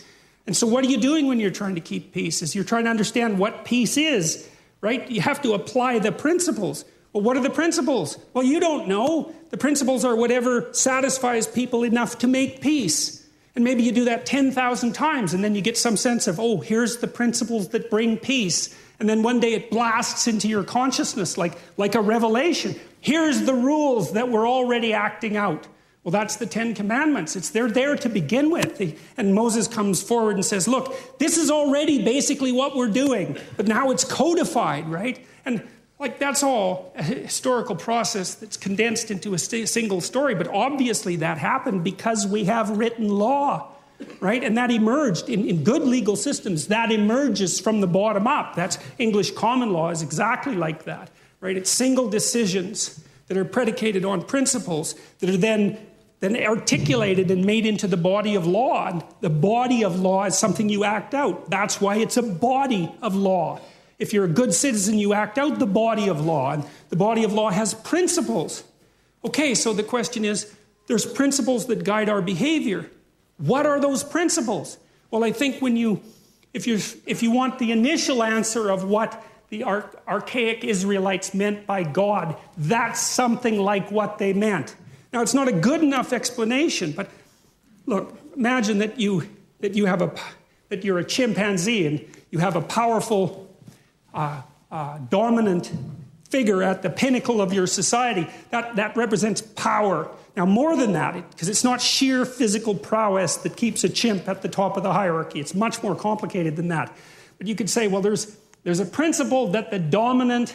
And so what are you doing when you're trying to keep peace? Is you're trying to understand what peace is, right? You have to apply the principles. Well, what are the principles? Well, you don't know. The principles are whatever satisfies people enough to make peace. And maybe you do that ten thousand times, and then you get some sense of, oh, here's the principles that bring peace. And then one day it blasts into your consciousness like, like a revelation. Here's the rules that we're already acting out. Well, that's the Ten Commandments. It's they're there to begin with. And Moses comes forward and says, look, this is already basically what we're doing, but now it's codified, right? And like that's all a historical process that's condensed into a st- single story, but obviously that happened because we have written law, right? And that emerged in, in good legal systems. That emerges from the bottom up. That's English common law is exactly like that, right? It's single decisions that are predicated on principles that are then then articulated and made into the body of law. And the body of law is something you act out. That's why it's a body of law. If you're a good citizen, you act out the body of law. And the body of law has principles. Okay, so the question is, there's principles that guide our behavior. What are those principles? Well, I think when you, if you if you want the initial answer of what the ar- archaic Israelites meant by God, that's something like what they meant. Now, it's not a good enough explanation, but look, imagine that you that you have a that you're a chimpanzee and you have a powerful, uh, uh, dominant figure at the pinnacle of your society. That that represents power. Now, more than that, because it, it's not sheer physical prowess that keeps a chimp at the top of the hierarchy. It's much more complicated than that. But you could say, well, there's there's a principle that the dominant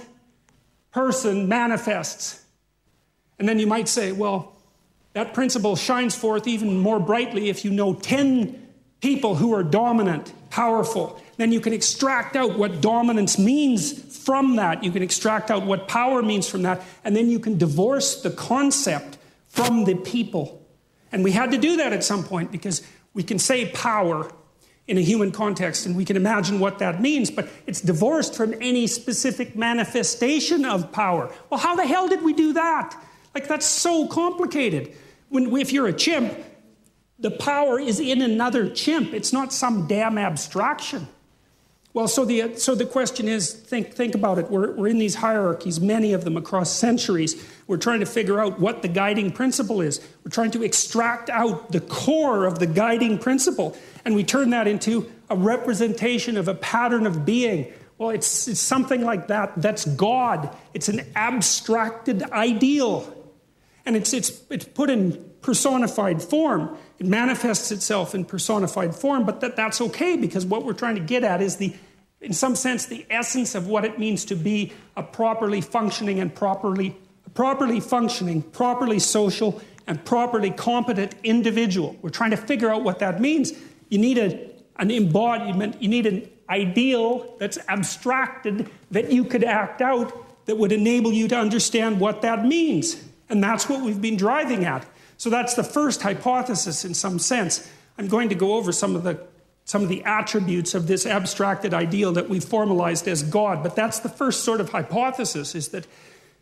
person manifests. And then you might say, well, that principle shines forth even more brightly if you know ten people who are dominant, powerful. Then you can extract out what dominance means from that. You can extract out what power means from that. And then you can divorce the concept from the people. And we had to do that at some point because we can say power in a human context and we can imagine what that means, but it's divorced from any specific manifestation of power. Well, how the hell did we do that? Like, that's so complicated. When, if you're a chimp, the power is in another chimp. It's not some damn abstraction. Well, so the so the question is, think think about it. We're, we're in these hierarchies, many of them across centuries. We're trying to figure out what the guiding principle is. We're trying to extract out the core of the guiding principle. And we turn that into a representation of a pattern of being. Well, it's, it's something like that. That's God. It's an abstracted ideal. And it's, it's, it's put in personified form. It manifests itself in personified form, but that, that's okay because what we're trying to get at is the, in some sense, the essence of what it means to be a properly functioning and properly, properly functioning, properly social, and properly competent individual. We're trying to figure out what that means. You need a, an embodiment, you need an ideal that's abstracted that you could act out that would enable you to understand what that means. And that's what we've been driving at. So that's the first hypothesis in some sense. I'm going to go over some of the some of the attributes of this abstracted ideal that we formalized as God. But that's the first sort of hypothesis, is that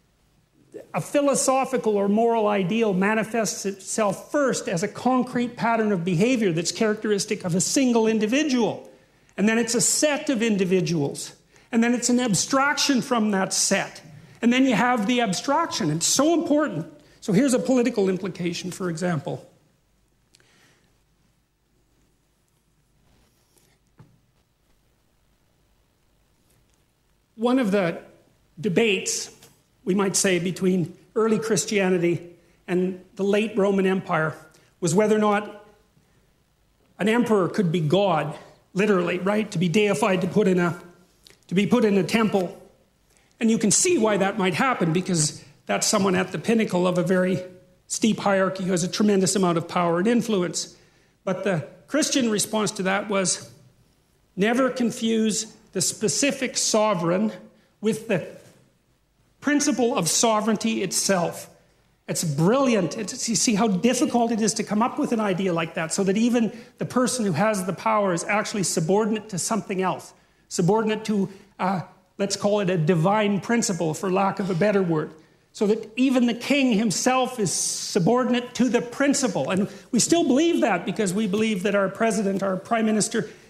a philosophical or moral ideal manifests itself first as a concrete pattern of behavior that's characteristic of a single individual. And then it's a set of individuals. And then it's an abstraction from that set. And then you have the abstraction. It's so important. So here's a political implication, for example. One of the debates, we might say, between early Christianity and the late Roman Empire was whether or not an emperor could be God, literally, right? To be deified, to put in a, to be put in a temple. And you can see why that might happen, because that's someone at the pinnacle of a very steep hierarchy who has a tremendous amount of power and influence. But the Christian response to that was, never confuse the specific sovereign with the principle of sovereignty itself. It's brilliant. It's, you see how difficult it is to come up with an idea like that, so that even the person who has the power is actually subordinate to something else, subordinate to, uh, let's call it a divine principle, for lack of a better word. So that even the king himself is subordinate to the principle. And we still believe that, because we believe that our president, our prime minister,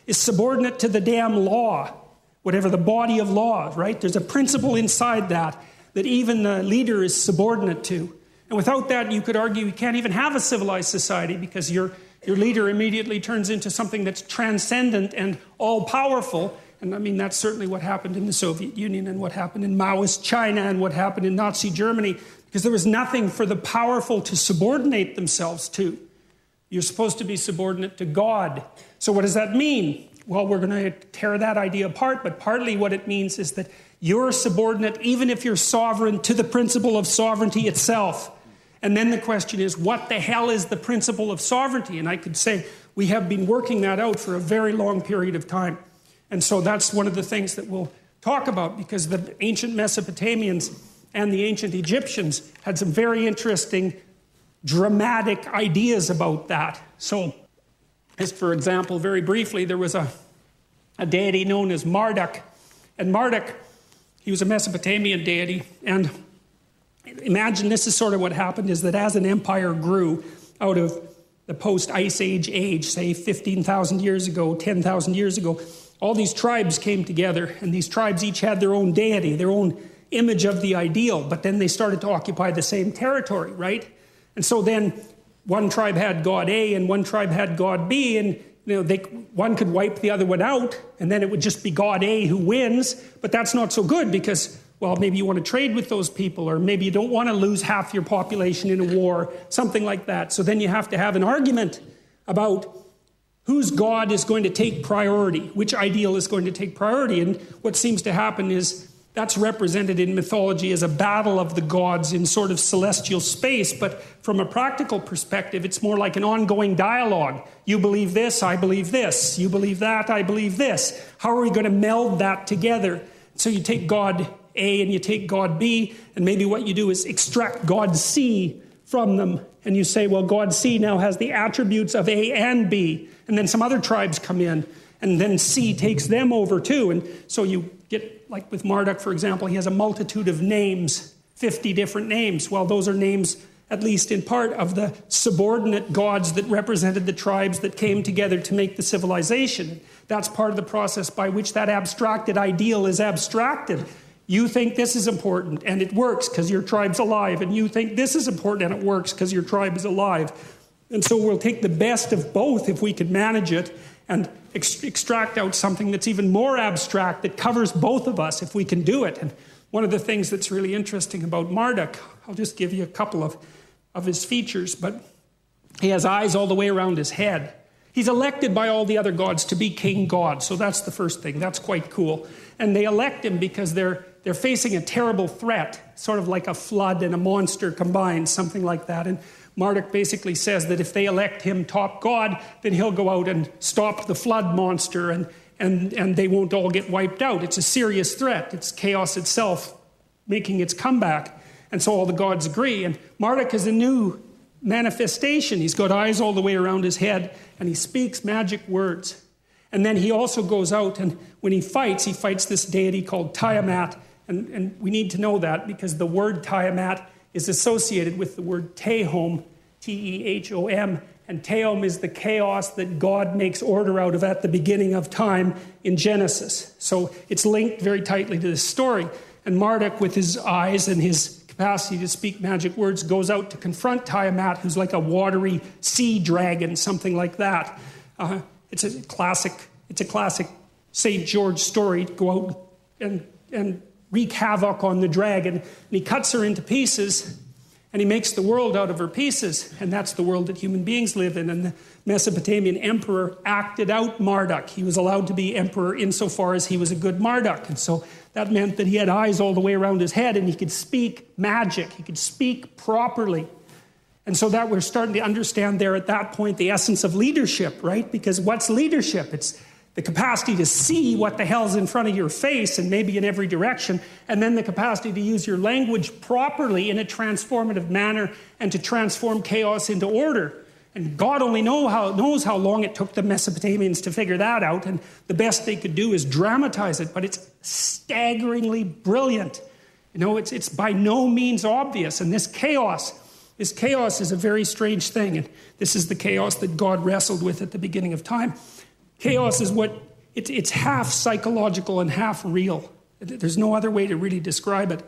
is subordinate to the damn law, whatever the body of law, right? There's a principle inside that that even the leader is subordinate to. And without that, you could argue you can't even have a civilized society, because your, your leader immediately turns into something that's transcendent and all-powerful. And I mean, that's certainly what happened in the Soviet Union and what happened in Maoist China and what happened in Nazi Germany, because there was nothing for the powerful to subordinate themselves to. You're supposed to be subordinate to God. So what does that mean? Well, we're going to tear that idea apart, but partly what it means is that you're subordinate, even if you're sovereign, to the principle of sovereignty itself. And then the question is, what the hell is the principle of sovereignty? And I could say we have been working that out for a very long period of time. And so that's one of the things that we'll talk about, because the ancient Mesopotamians and the ancient Egyptians had some very interesting, dramatic ideas about that. So, as for example, very briefly, there was a, a deity known as Marduk. And Marduk, he was a Mesopotamian deity, and imagine this is sort of what happened, is that as an empire grew out of the post-Ice Age age, say fifteen thousand years ago, ten thousand years ago, all these tribes came together, and these tribes each had their own deity, their own image of the ideal, but then they started to occupy the same territory, right? And so then one tribe had God A and one tribe had God B, and you know, they, one could wipe the other one out, and then it would just be God A who wins. But that's not so good, because, well, maybe you want to trade with those people, or maybe you don't want to lose half your population in a war, something like that. So then you have to have an argument about whose God is going to take priority, which ideal is going to take priority. And what seems to happen is that's represented in mythology as a battle of the gods in sort of celestial space. But from a practical perspective, it's more like an ongoing dialogue. You believe this, I believe this. You believe that, I believe this. How are we going to meld that together? So you take God A and you take God B, and maybe what you do is extract God C from them. And you say, well, God C now has the attributes of A and B. And then some other tribes come in, and then C takes them over too. And so you get, like with Marduk, for example, he has a multitude of names, fifty different names. Well, those are names, at least in part, of the subordinate gods that represented the tribes that came together to make the civilization. That's part of the process by which that abstracted ideal is abstracted. You think this is important, and it works because your tribe's alive. And you think this is important, and it works because your tribe is alive. And so we'll take the best of both if we can manage it, and ex- extract out something that's even more abstract that covers both of us if we can do it. And one of the things that's really interesting about Marduk, I'll just give you a couple of, of his features, but he has eyes all the way around his head. He's elected by all the other gods to be king god, so that's the first thing. That's quite cool. And they elect him because they're they're facing a terrible threat, sort of like a flood and a monster combined, something like that. And Marduk basically says that if they elect him top god, then he'll go out and stop the flood monster, and, and, and they won't all get wiped out. It's a serious threat. It's chaos itself making its comeback. And so all the gods agree. And Marduk is a new manifestation. He's got eyes all the way around his head, and he speaks magic words. And then he also goes out, and when he fights, he fights this deity called Tiamat. And, and we need to know that because the word Tiamat is associated with the word Tehom, T E H O M. And Tehom is the chaos that God makes order out of at the beginning of time in Genesis. So it's linked very tightly to this story. And Marduk, with his eyes and his capacity to speak magic words, goes out to confront Tiamat, who's like a watery sea dragon, something like that. Uh, it's a classic, it's a classic Saint George story to go out and, and wreak havoc on the dragon. And he cuts her into pieces, and he makes the world out of her pieces. And that's the world that human beings live in. And the Mesopotamian emperor acted out Marduk. He was allowed to be emperor insofar as he was a good Marduk. And so that meant that he had eyes all the way around his head, and he could speak magic. He could speak properly. And so that we're starting to understand there at that point the essence of leadership, right? Because what's leadership? It's the capacity to see what the hell's in front of your face, and maybe in every direction, and then the capacity to use your language properly in a transformative manner and to transform chaos into order. And God only know how, knows how long it took the Mesopotamians to figure that out, and the best they could do is dramatize it, but it's staggeringly brilliant. You know, it's, it's by no means obvious, and this chaos, this chaos is a very strange thing, and this is the chaos that God wrestled with at the beginning of time. Chaos is what, it, it's half psychological and half real. There's no other way to really describe it.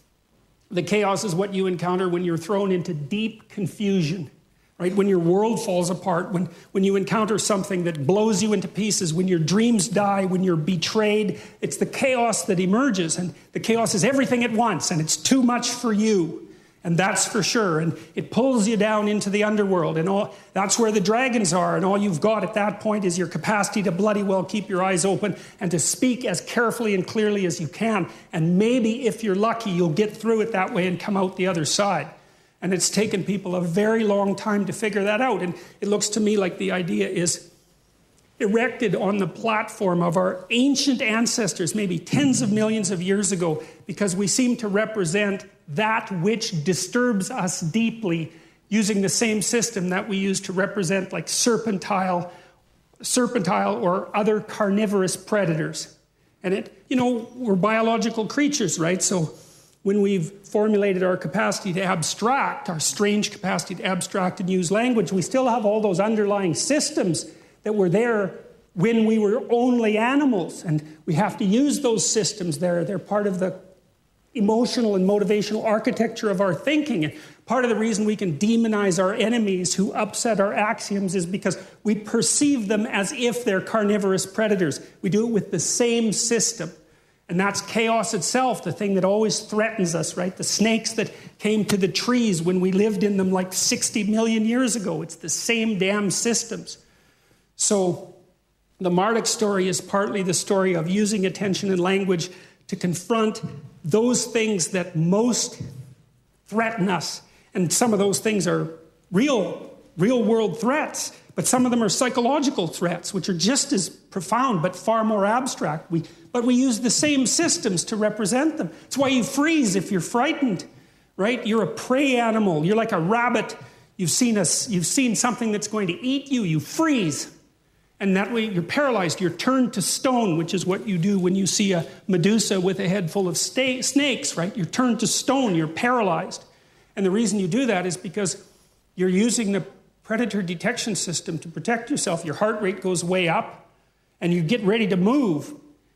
The chaos is what you encounter when you're thrown into deep confusion, right? When your world falls apart, when, when you encounter something that blows you into pieces, when your dreams die, when you're betrayed. It's the chaos that emerges, and the chaos is everything at once, and it's too much for you. And that's for sure. And it pulls you down into the underworld. And all that's where the dragons are. And all you've got at that point is your capacity to bloody well keep your eyes open and to speak as carefully and clearly as you can. And maybe if you're lucky, you'll get through it that way and come out the other side. And it's taken people a very long time to figure that out. And it looks to me like the idea is erected on the platform of our ancient ancestors, maybe tens of millions of years ago, because we seem to represent that which disturbs us deeply, using the same system that we use to represent like serpentile, serpentile or other carnivorous predators. And it, you know, we're biological creatures, right? So when we've formulated our capacity to abstract, our strange capacity to abstract and use language, we still have all those underlying systems that were there when we were only animals. And we have to use those systems there. They're part of the emotional and motivational architecture of our thinking. And part of the reason we can demonize our enemies who upset our axioms is because we perceive them as if they're carnivorous predators. We do it with the same system. And that's chaos itself, the thing that always threatens us, right? The snakes that came to the trees when we lived in them like sixty million years ago. It's the same damn systems. So the Marduk story is partly the story of using attention and language to confront those things that most threaten us. And some of those things are real, real world threats, but some of them are psychological threats, which are just as profound, but far more abstract. We, but we use the same systems to represent them. It's why you freeze if you're frightened, right? You're a prey animal. You're like a rabbit. You've seen, a, you've seen something that's going to eat you. You freeze. And that way you're paralyzed. You're turned to stone, which is what you do when you see a Medusa with a head full of sta- snakes, right? You're turned to stone. You're paralyzed. And the reason you do that is because you're using the predator detection system to protect yourself. Your heart rate goes way up, and you get ready to move.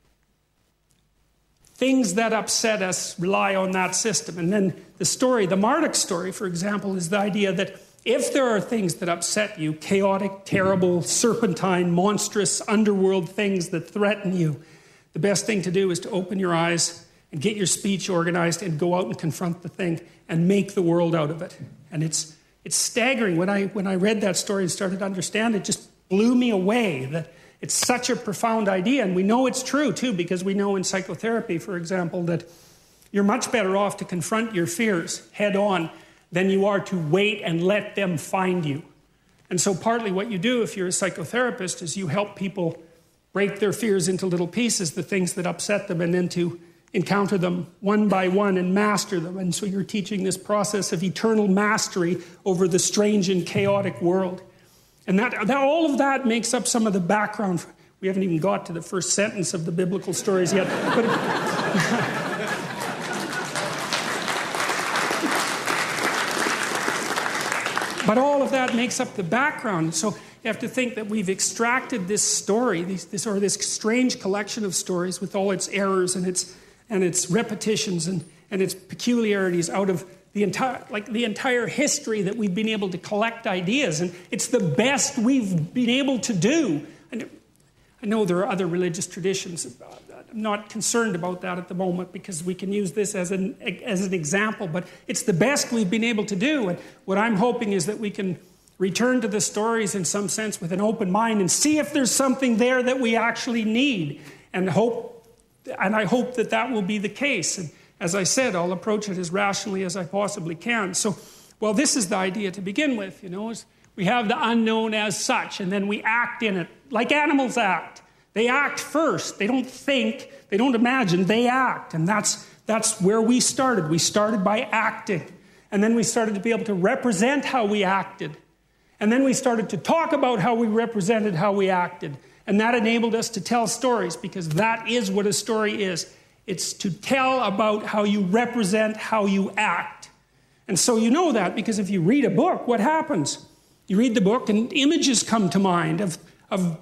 Things that upset us rely on that system. And then the story, the Marduk story, for example, is the idea that if there are things that upset you, chaotic, terrible, serpentine, monstrous, underworld things that threaten you, the best thing to do is to open your eyes and get your speech organized and go out and confront the thing and make the world out of it. And it's it's staggering. When I when I read that story and started to understand it, it just blew me away that it's such a profound idea. And we know it's true, too, because we know in psychotherapy, for example, that you're much better off to confront your fears head on than you are to wait and let them find you. And so partly what you do if you're a psychotherapist is you help people break their fears into little pieces, the things that upset them, and then to encounter them one by one and master them. And so you're teaching this process of eternal mastery over the strange and chaotic world. And that, that all of that makes up some of the background. For, we haven't even got to the first sentence of the biblical stories yet. But it, But all of that makes up the background. So you have to think that we've extracted this story, this, this or this strange collection of stories with all its errors and its and its repetitions and, and its peculiarities out of the entire like the entire history that we've been able to collect ideas. And it's the best we've been able to do. And I know there are other religious traditions. I'm not concerned about that at the moment because we can use this as an as an example, but it's the best we've been able to do. And what I'm hoping is that we can return to the stories in some sense with an open mind and see if there's something there that we actually need, and hope, and I hope that that will be the case. And as I said, I'll approach it as rationally as I possibly can. So, well, this is the idea to begin with, you know, is we have the unknown as such, and then we act in it like animals act. They act first. They don't think. They don't imagine. They act. And that's that's where we started. We started by acting. And then we started to be able to represent how we acted. And then we started to talk about how we represented how we acted. And that enabled us to tell stories, because that is what a story is. It's to tell about how you represent how you act. And so you know that because if you read a book, what happens? You read the book and images come to mind of, of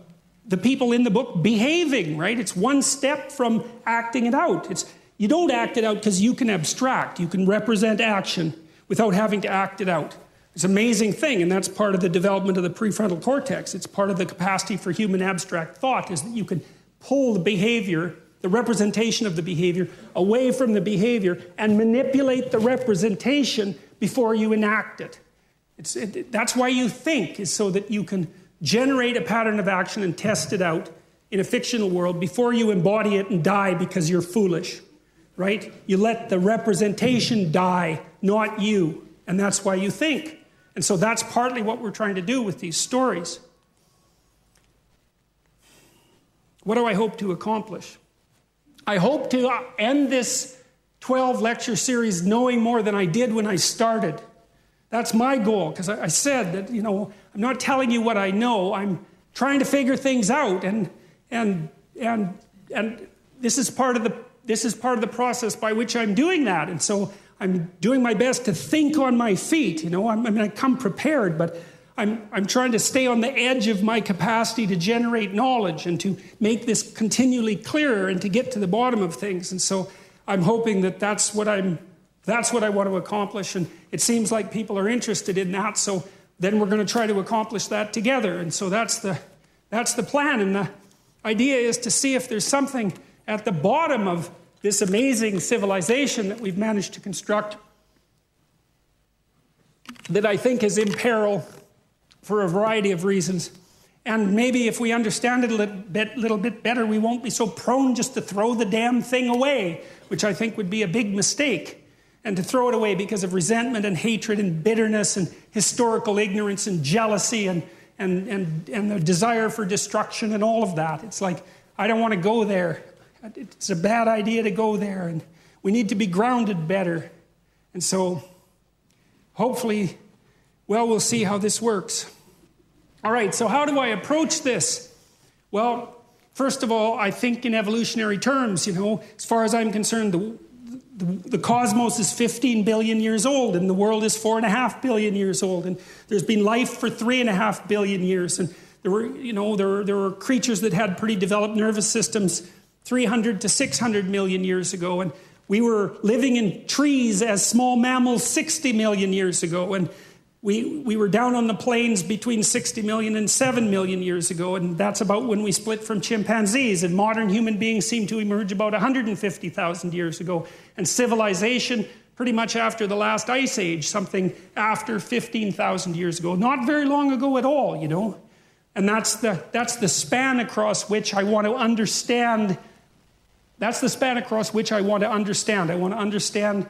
the people in the book behaving, right? It's one step from acting it out. It's, you don't act it out because you can abstract. You can represent action without having to act it out. It's an amazing thing, and that's part of the development of the prefrontal cortex. It's part of the capacity for human abstract thought, is that you can pull the behavior, the representation of the behavior, away from the behavior and manipulate the representation before you enact it. It's, it, that's why you think, is so that you can generate a pattern of action and test it out in a fictional world before you embody it and die because you're foolish, right? You let the representation die, not you, and that's why you think. And so that's partly what we're trying to do with these stories. What do I hope to accomplish? I hope to end this twelve lecture series knowing more than I did when I started. That's my goal, because I, I said that, you know, I'm not telling you what I know. I'm trying to figure things out, and and and and this is part of the this is part of the process by which I'm doing that. And so I'm doing my best to think on my feet. You know, I'm, I mean, I come prepared, but I'm I'm trying to stay on the edge of my capacity to generate knowledge and to make this continually clearer and to get to the bottom of things. And so I'm hoping that that's what I'm that's what I want to accomplish. And it seems like people are interested in that. So then we're going to try to accomplish that together. And so that's the that's the plan. And the idea is to see if there's something at the bottom of this amazing civilization that we've managed to construct that I think is in peril for a variety of reasons. And maybe if we understand it a little bit, little bit better, we won't be so prone just to throw the damn thing away, which I think would be a big mistake. And to throw it away because of resentment and hatred and bitterness and historical ignorance and jealousy and, and, and, and the desire for destruction and all of that. It's like, I don't want to go there. It's a bad idea to go there, and we need to be grounded better. And so, hopefully, well, we'll see how this works. All right, so how do I approach this? Well, first of all, I think in evolutionary terms. You know, as far as I'm concerned, the, the, the cosmos is fifteen billion years old, and the world is four and a half billion years old, and there's been life for three and a half billion years, and there were, you know, there were, there were creatures that had pretty developed nervous systems three hundred to six hundred million years ago, and we were living in trees as small mammals sixty million years ago, and we we were down on the plains between sixty million and seven million years ago, and that's about when we split from chimpanzees, and modern human beings seem to emerge about one hundred fifty thousand years ago, and civilization pretty much after the last ice age, something after fifteen thousand years ago, not very long ago at all, you know. And that's the that's the span across which I want to understand That's the span across which I want to understand. I want to understand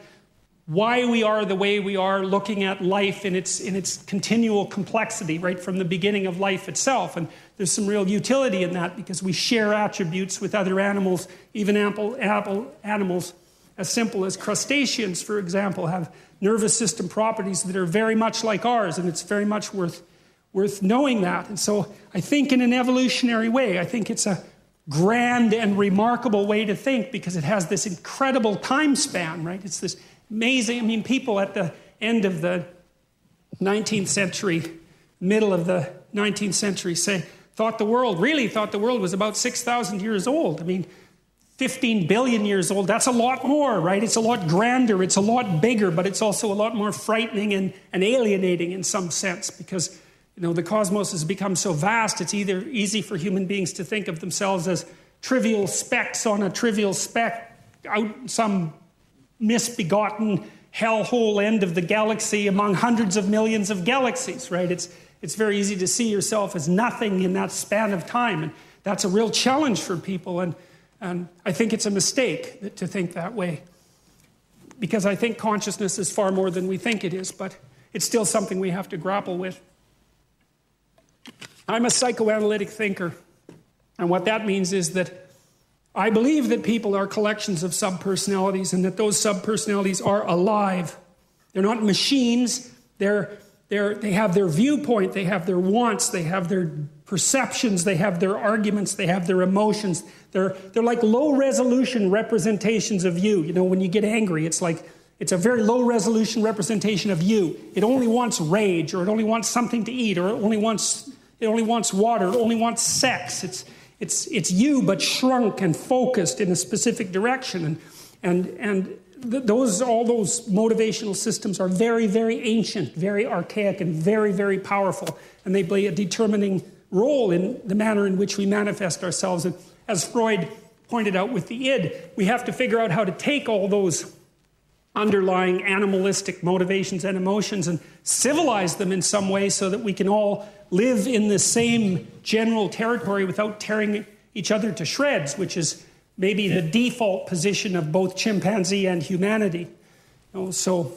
why we are the way we are, looking at life in its in its continual complexity, right from the beginning of life itself. And there's some real utility in that because we share attributes with other animals, even ample, ample animals as simple as crustaceans, for example, have nervous system properties that are very much like ours, and it's very much worth, worth knowing that. And so I think in an evolutionary way, I think it's a grand and remarkable way to think because it has this incredible time span, right? It's this amazing, I mean, people at the end of the nineteenth century, middle of the nineteenth century, say, thought the world, really thought the world was about six thousand years old. I mean, fifteen billion years old, that's a lot more, right? It's a lot grander, it's a lot bigger, but it's also a lot more frightening and, and alienating in some sense because, you know, the cosmos has become so vast, it's either easy for human beings to think of themselves as trivial specks on a trivial speck out some misbegotten hellhole end of the galaxy among hundreds of millions of galaxies, right? It's, it's very easy to see yourself as nothing in that span of time, and that's a real challenge for people, and, and I think it's a mistake to think that way because I think consciousness is far more than we think it is, but it's still something we have to grapple with. I'm a psychoanalytic thinker, and what that means is that I believe that people are collections of subpersonalities and that those subpersonalities are alive. They're not machines. They're, they're, they have their viewpoint, they have their wants, they have their perceptions, they have their arguments, they have their emotions. They're, they're like low-resolution representations of you. You know, when you get angry, it's like it's a very low-resolution representation of you. It only wants rage, or it only wants something to eat, or it only wants... It only wants water. It only wants sex. It's it's it's you, but shrunk and focused in a specific direction. And and and th- those all those motivational systems are very, very ancient, very archaic, and very, very powerful. And they play a determining role in the manner in which we manifest ourselves. And as Freud pointed out with the id, we have to figure out how to take all those underlying animalistic motivations and emotions and civilize them in some way so that we can all live in the same general territory without tearing each other to shreds, which is maybe the default position of both chimpanzee and humanity. You know, so,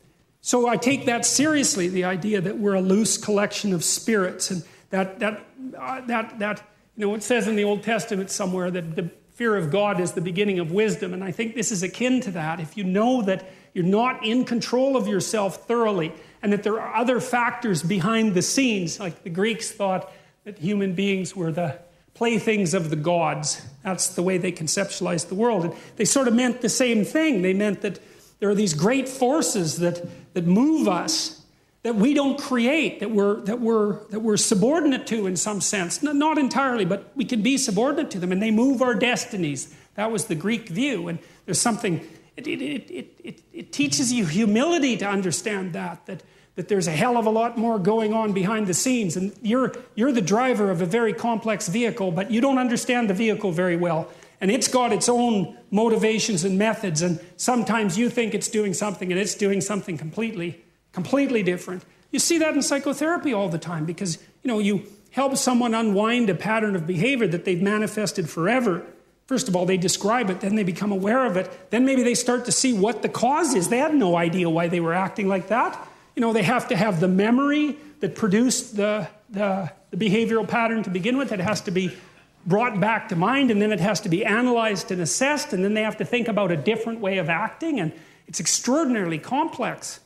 so I take that seriously, the idea that we're a loose collection of spirits, and that that uh, that that you know, it says in the Old Testament somewhere that the fear of God is the beginning of wisdom, and I think this is akin to that. If you know that you're not in control of yourself thoroughly, and that there are other factors behind the scenes, like the Greeks thought that human beings were the playthings of the gods. That's the way they conceptualized the world. And they sort of meant the same thing. They meant that there are these great forces that, that move us, that we don't create, that we're, that we're, that we're subordinate to in some sense. No, not entirely, but we can be subordinate to them, and they move our destinies. That was the Greek view. And there's something, it, it, it, it, it teaches you humility to understand that, that, that there's a hell of a lot more going on behind the scenes. And you're, you're the driver of a very complex vehicle, but you don't understand the vehicle very well. And it's got its own motivations and methods, and sometimes you think it's doing something, and it's doing something completely Completely different. You see that in psychotherapy all the time because, you know, you help someone unwind a pattern of behavior that they've manifested forever. First of all, they describe it, then they become aware of it. Then maybe they start to see what the cause is. They had no idea why they were acting like that. You know, they have to have the memory that produced the, the, the behavioral pattern to begin with. It has to be brought back to mind, and then it has to be analyzed and assessed, and then they have to think about a different way of acting, and it's extraordinarily complex.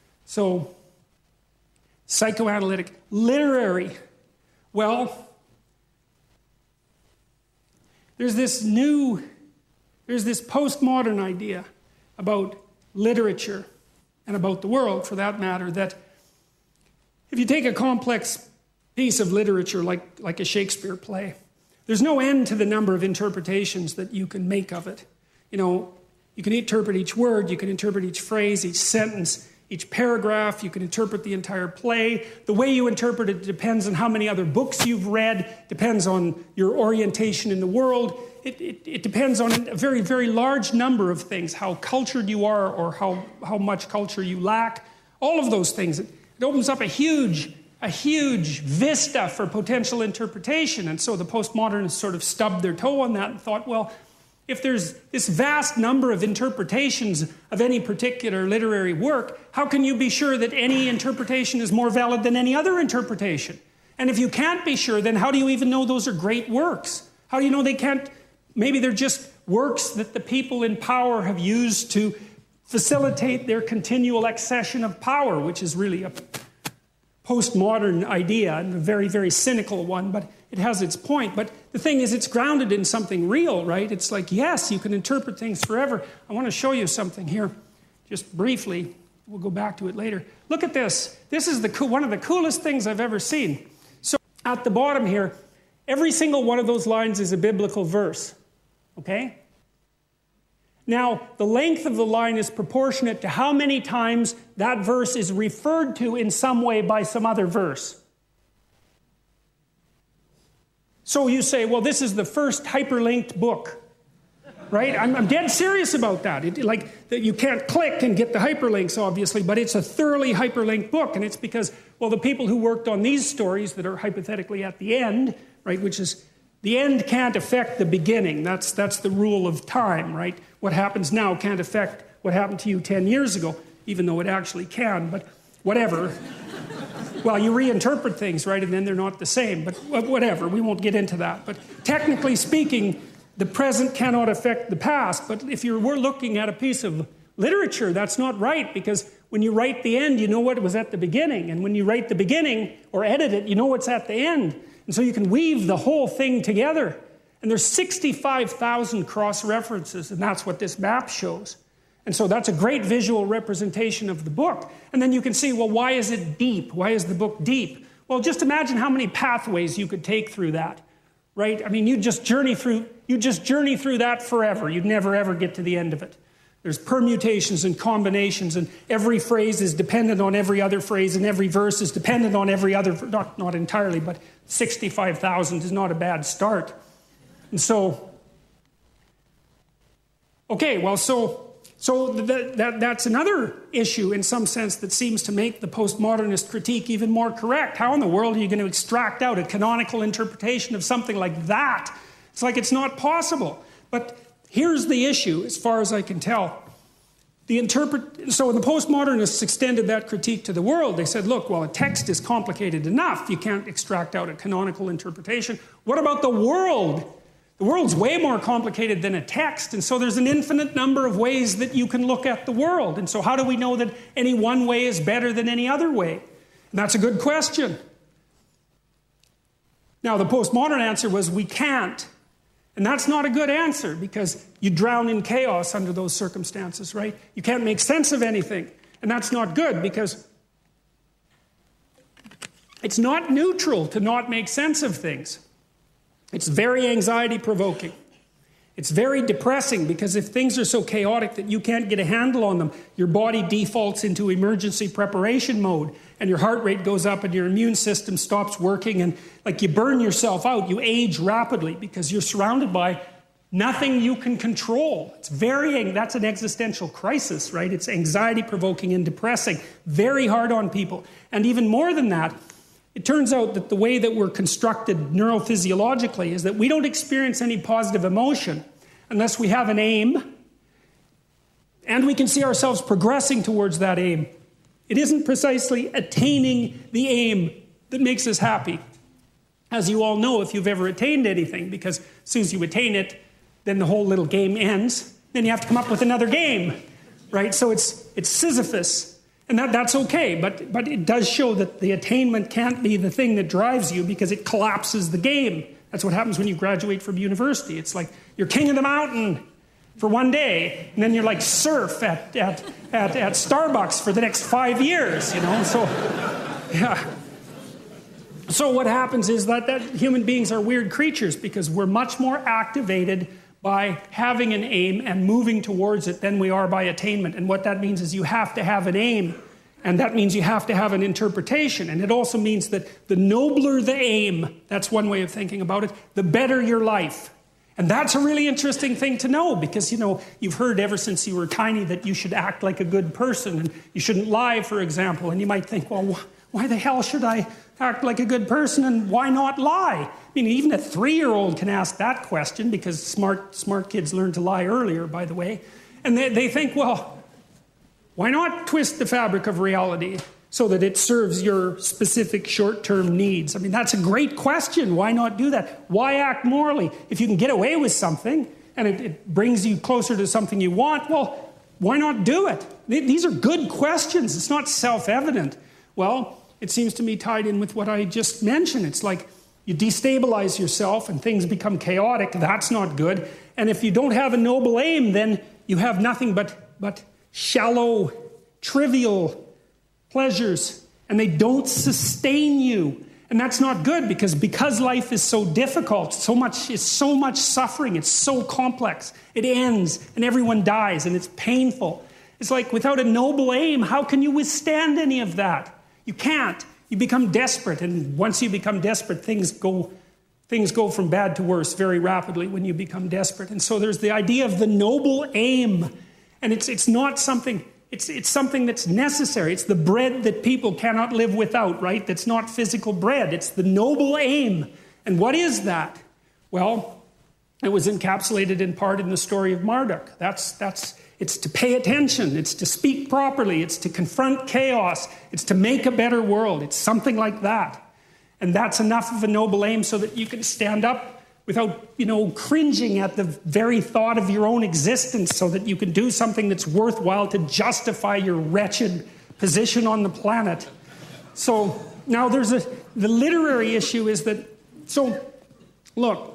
So, psychoanalytic, literary. Well, there's this new, there's this postmodern idea about literature and about the world, for that matter, that if you take a complex piece of literature like, like a Shakespeare play, there's no end to the number of interpretations that you can make of it. You know, you can interpret each word, you can interpret each phrase, each sentence, each paragraph, you can interpret the entire play. The way you interpret it depends on how many other books you've read, depends on your orientation in the world. It, it, it depends on a very, very large number of things, how cultured you are or how, how much culture you lack. All of those things. It, it opens up a huge, a huge vista for potential interpretation. And so the postmodernists sort of stubbed their toe on that and thought, well, if there's this vast number of interpretations of any particular literary work, how can you be sure that any interpretation is more valid than any other interpretation? And if you can't be sure, then how do you even know those are great works? How do you know they can't, maybe they're just works that the people in power have used to facilitate their continual accession of power, which is really a postmodern idea and a very, very cynical one, but it has its point. But the thing is, it's grounded in something real, right? It's like, yes, you can interpret things forever. I want to show you something here, just briefly. We'll go back to it later. Look at this. This is the co- one of the coolest things I've ever seen. So at the bottom here, every single one of those lines is a biblical verse, okay? Now, the length of the line is proportionate to how many times that verse is referred to in some way by some other verse. So you say, well, this is the first hyperlinked book, right? I'm, I'm dead serious about that. It, like, that you can't click and get the hyperlinks, obviously, but it's a thoroughly hyperlinked book, and it's because, well, the people who worked on these stories that are hypothetically at the end, right, which is, the end can't affect the beginning. That's, that's the rule of time, right? What happens now can't affect what happened to you ten years ago, even though it actually can, but whatever. Well, you reinterpret things, right, and then they're not the same, but whatever, we won't get into that. But technically speaking, the present cannot affect the past, but if you were looking at a piece of literature, that's not right, because when you write the end, you know what was at the beginning, and when you write the beginning, or edit it, you know what's at the end, and so you can weave the whole thing together. And there's sixty-five thousand cross-references, and that's what this map shows. And so that's a great visual representation of the book. And then you can see, well, why is it deep? Why is the book deep? Well, just imagine how many pathways you could take through that, right? I mean, you just journey through, you just journey through that forever. You'd never ever get to the end of it. There's permutations and combinations, and every phrase is dependent on every other phrase, and every verse is dependent on every other, not, not entirely, but sixty-five thousand is not a bad start. And so, okay, well, so, so that, that, that's another issue in some sense that seems to make the postmodernist critique even more correct. How in the world are you going to extract out a canonical interpretation of something like that? It's like it's not possible. But here's the issue, as far as I can tell. The interpret so the postmodernists extended that critique to the world. They said, look, well, a text is complicated enough. You can't extract out a canonical interpretation. What about the world? The world's way more complicated than a text, and so there's an infinite number of ways that you can look at the world. And so how do we know that any one way is better than any other way? And that's a good question. Now, the postmodern answer was, we can't. And that's not a good answer, because you drown in chaos under those circumstances, right? You can't make sense of anything. And that's not good, because it's not neutral to not make sense of things. It's very anxiety-provoking. It's very depressing, because if things are so chaotic that you can't get a handle on them, your body defaults into emergency preparation mode, and your heart rate goes up and your immune system stops working, and like you burn yourself out. You age rapidly because you're surrounded by nothing you can control. It's very, that's an existential crisis, right? It's anxiety-provoking and depressing, very hard on people. And even more than that, it turns out that the way that we're constructed neurophysiologically is that we don't experience any positive emotion unless we have an aim and we can see ourselves progressing towards that aim. It isn't precisely attaining the aim that makes us happy, as you all know if you've ever attained anything, because as soon as you attain it, then the whole little game ends. Then you have to come up with another game, right? So it's it's Sisyphus. And that, that's okay, but, but it does show that the attainment can't be the thing that drives you, because it collapses the game. That's what happens when you graduate from university. It's like you're king of the mountain for one day, and then you're like serf at, at, at, at Starbucks for the next five years, you know? So, yeah. So what happens is that, that human beings are weird creatures, because we're much more activated by having an aim and moving towards it than we are by attainment. And what that means is you have to have an aim, and that means you have to have an interpretation. And it also means that the nobler the aim, that's one way of thinking about it, the better your life. And that's a really interesting thing to know, because, you know, you've heard ever since you were tiny that you should act like a good person, and you shouldn't lie, for example. And you might think, well, wh- why the hell should I act like a good person, and why not lie? I mean, even a three-year-old can ask that question, because smart smart kids learn to lie earlier, by the way. And they, they think, well, why not twist the fabric of reality so that it serves your specific short-term needs? I mean, that's a great question. Why not do that? Why act morally? If you can get away with something and it, it brings you closer to something you want, well, why not do it? These are good questions. It's not self-evident. Well, it seems to me tied in with what I just mentioned. It's like you destabilize yourself and things become chaotic. That's not good. And if you don't have a noble aim, then you have nothing but, but shallow, trivial pleasures, and they don't sustain you. And that's not good, because because life is so difficult, so much it's so much suffering, it's so complex, it ends and everyone dies and it's painful. It's like without a noble aim, how can you withstand any of that? You can't. You become desperate, and once you become desperate, things go things go from bad to worse very rapidly when you become desperate. And so there's the idea of the noble aim, and it's it's not something It's it's something that's necessary. It's the bread that people cannot live without, right? That's not physical bread. It's the noble aim. And what is that? Well, it was encapsulated in part in the story of Marduk. That's that's it's to pay attention. It's to speak properly. It's to confront chaos. It's to make a better world. It's something like that. And that's enough of a noble aim so that you can stand up without, you know, cringing at the very thought of your own existence, so that you can do something that's worthwhile to justify your wretched position on the planet. So now there's a, the literary issue is that, so look,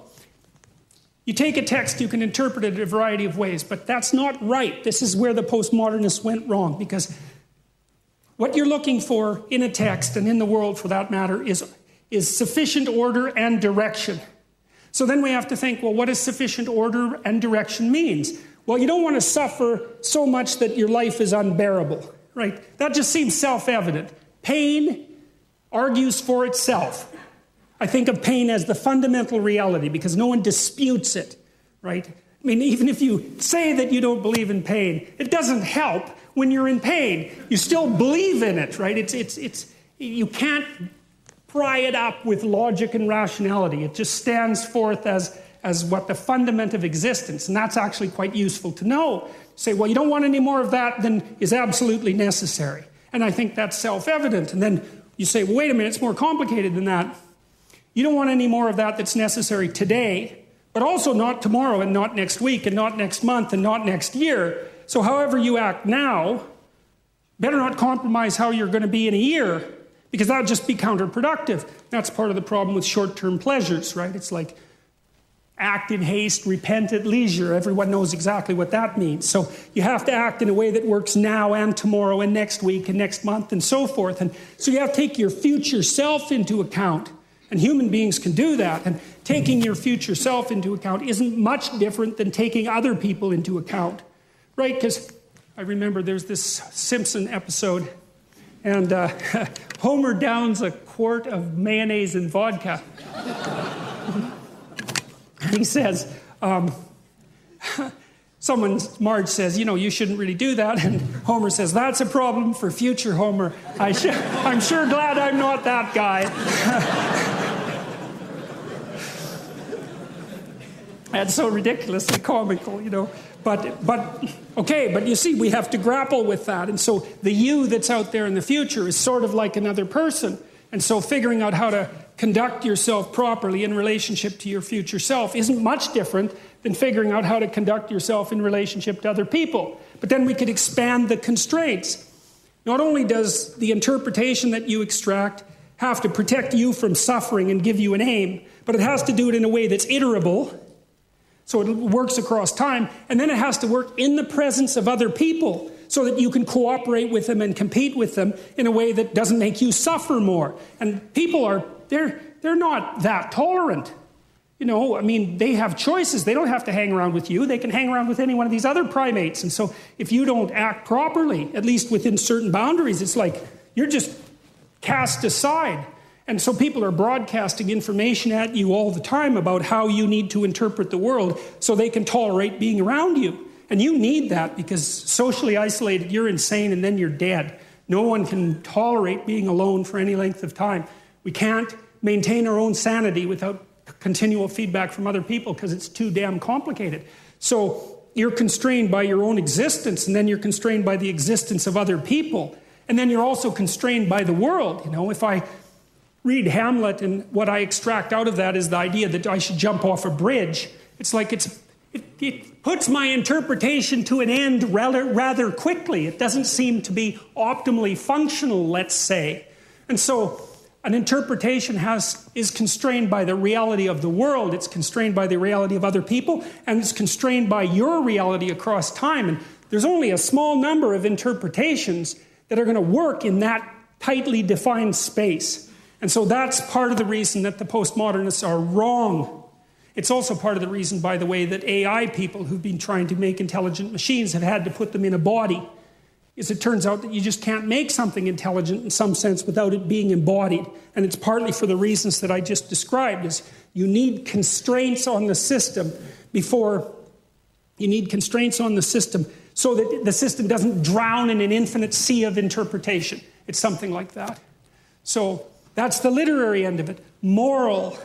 you take a text, you can interpret it a variety of ways, but that's not right. This is where the postmodernists went wrong, because What you're looking for in a text, and in the world for that matter, is, is sufficient order and direction. So then we have to think, well, what does sufficient order and direction means? Well, you don't want to suffer so much that your life is unbearable, right? That just seems self-evident. Pain argues for itself. I think of pain as the fundamental reality because no one disputes it, right? I mean, even if you say that you don't believe in pain, it doesn't help when you're in pain. You still believe in it, right? It's, it's, it's, you can't pry it up with logic and rationality. It just stands forth as, as what the fundament of existence, and that's actually quite useful to know. Say, well, you don't want any more of that than is absolutely necessary. And I think that's self-evident. And then you say, well, wait a minute, it's more complicated than that. You don't want any more of that that's necessary today, but also not tomorrow and not next week and not next month and not next year. So however you act now, better not compromise how you're going to be in a year, because that would just be counterproductive. That's part of the problem with short-term pleasures, right? It's like act in haste, repent at leisure. Everyone knows exactly what that means. So you have to act in a way that works now and tomorrow and next week and next month and so forth. And so you have to take your future self into account. And human beings can do that. And taking your future self into account isn't much different than taking other people into account, right? Because I remember there's this Simpson episode, and uh, Homer downs a quart of mayonnaise and vodka. He says, um, someone, Marge says, you know, you shouldn't really do that. And Homer says, that's a problem for future Homer. I sh- I'm sure glad I'm not that guy. That's so ridiculously comical, you know. But, but, okay, but you see, we have to grapple with that. And so the you that's out there in the future is sort of like another person. And so figuring out how to conduct yourself properly in relationship to your future self isn't much different than figuring out how to conduct yourself in relationship to other people. But then we could expand the constraints. Not only does the interpretation that you extract have to protect you from suffering and give you an aim, but it has to do it in a way that's iterable, so it works across time, and then it has to work in the presence of other people so that you can cooperate with them and compete with them in a way that doesn't make you suffer more. And people are, they're, they're not that tolerant. You know, I mean, they have choices. They don't have to hang around with you. They can hang around with any one of these other primates. And so if you don't act properly, at least within certain boundaries, it's like you're just cast aside. And so people are broadcasting information at you all the time about how you need to interpret the world so they can tolerate being around you. And you need that because socially isolated, you're insane and then you're dead. No one can tolerate being alone for any length of time. We can't maintain our own sanity without continual feedback from other people because it's too damn complicated. So you're constrained by your own existence, and then you're constrained by the existence of other people. And then you're also constrained by the world. You know, if I read Hamlet, and what I extract out of that is the idea that I should jump off a bridge. It's like it's, it, it puts my interpretation to an end rather, rather quickly. It doesn't seem to be optimally functional, let's say. And so an interpretation has is constrained by the reality of the world. It's constrained by the reality of other people, and it's constrained by your reality across time. And there's only a small number of interpretations that are going to work in that tightly defined space. And so that's part of the reason that the postmodernists are wrong. It's also part of the reason, by the way, that A I people who've been trying to make intelligent machines have had to put them in a body. Is it turns out that you just can't make something intelligent in some sense without it being embodied. And it's partly for the reasons that I just described, is you need constraints on the system before, you need constraints on the system so that the system doesn't drown in an infinite sea of interpretation. It's something like that. So that's the literary end of it. Moral.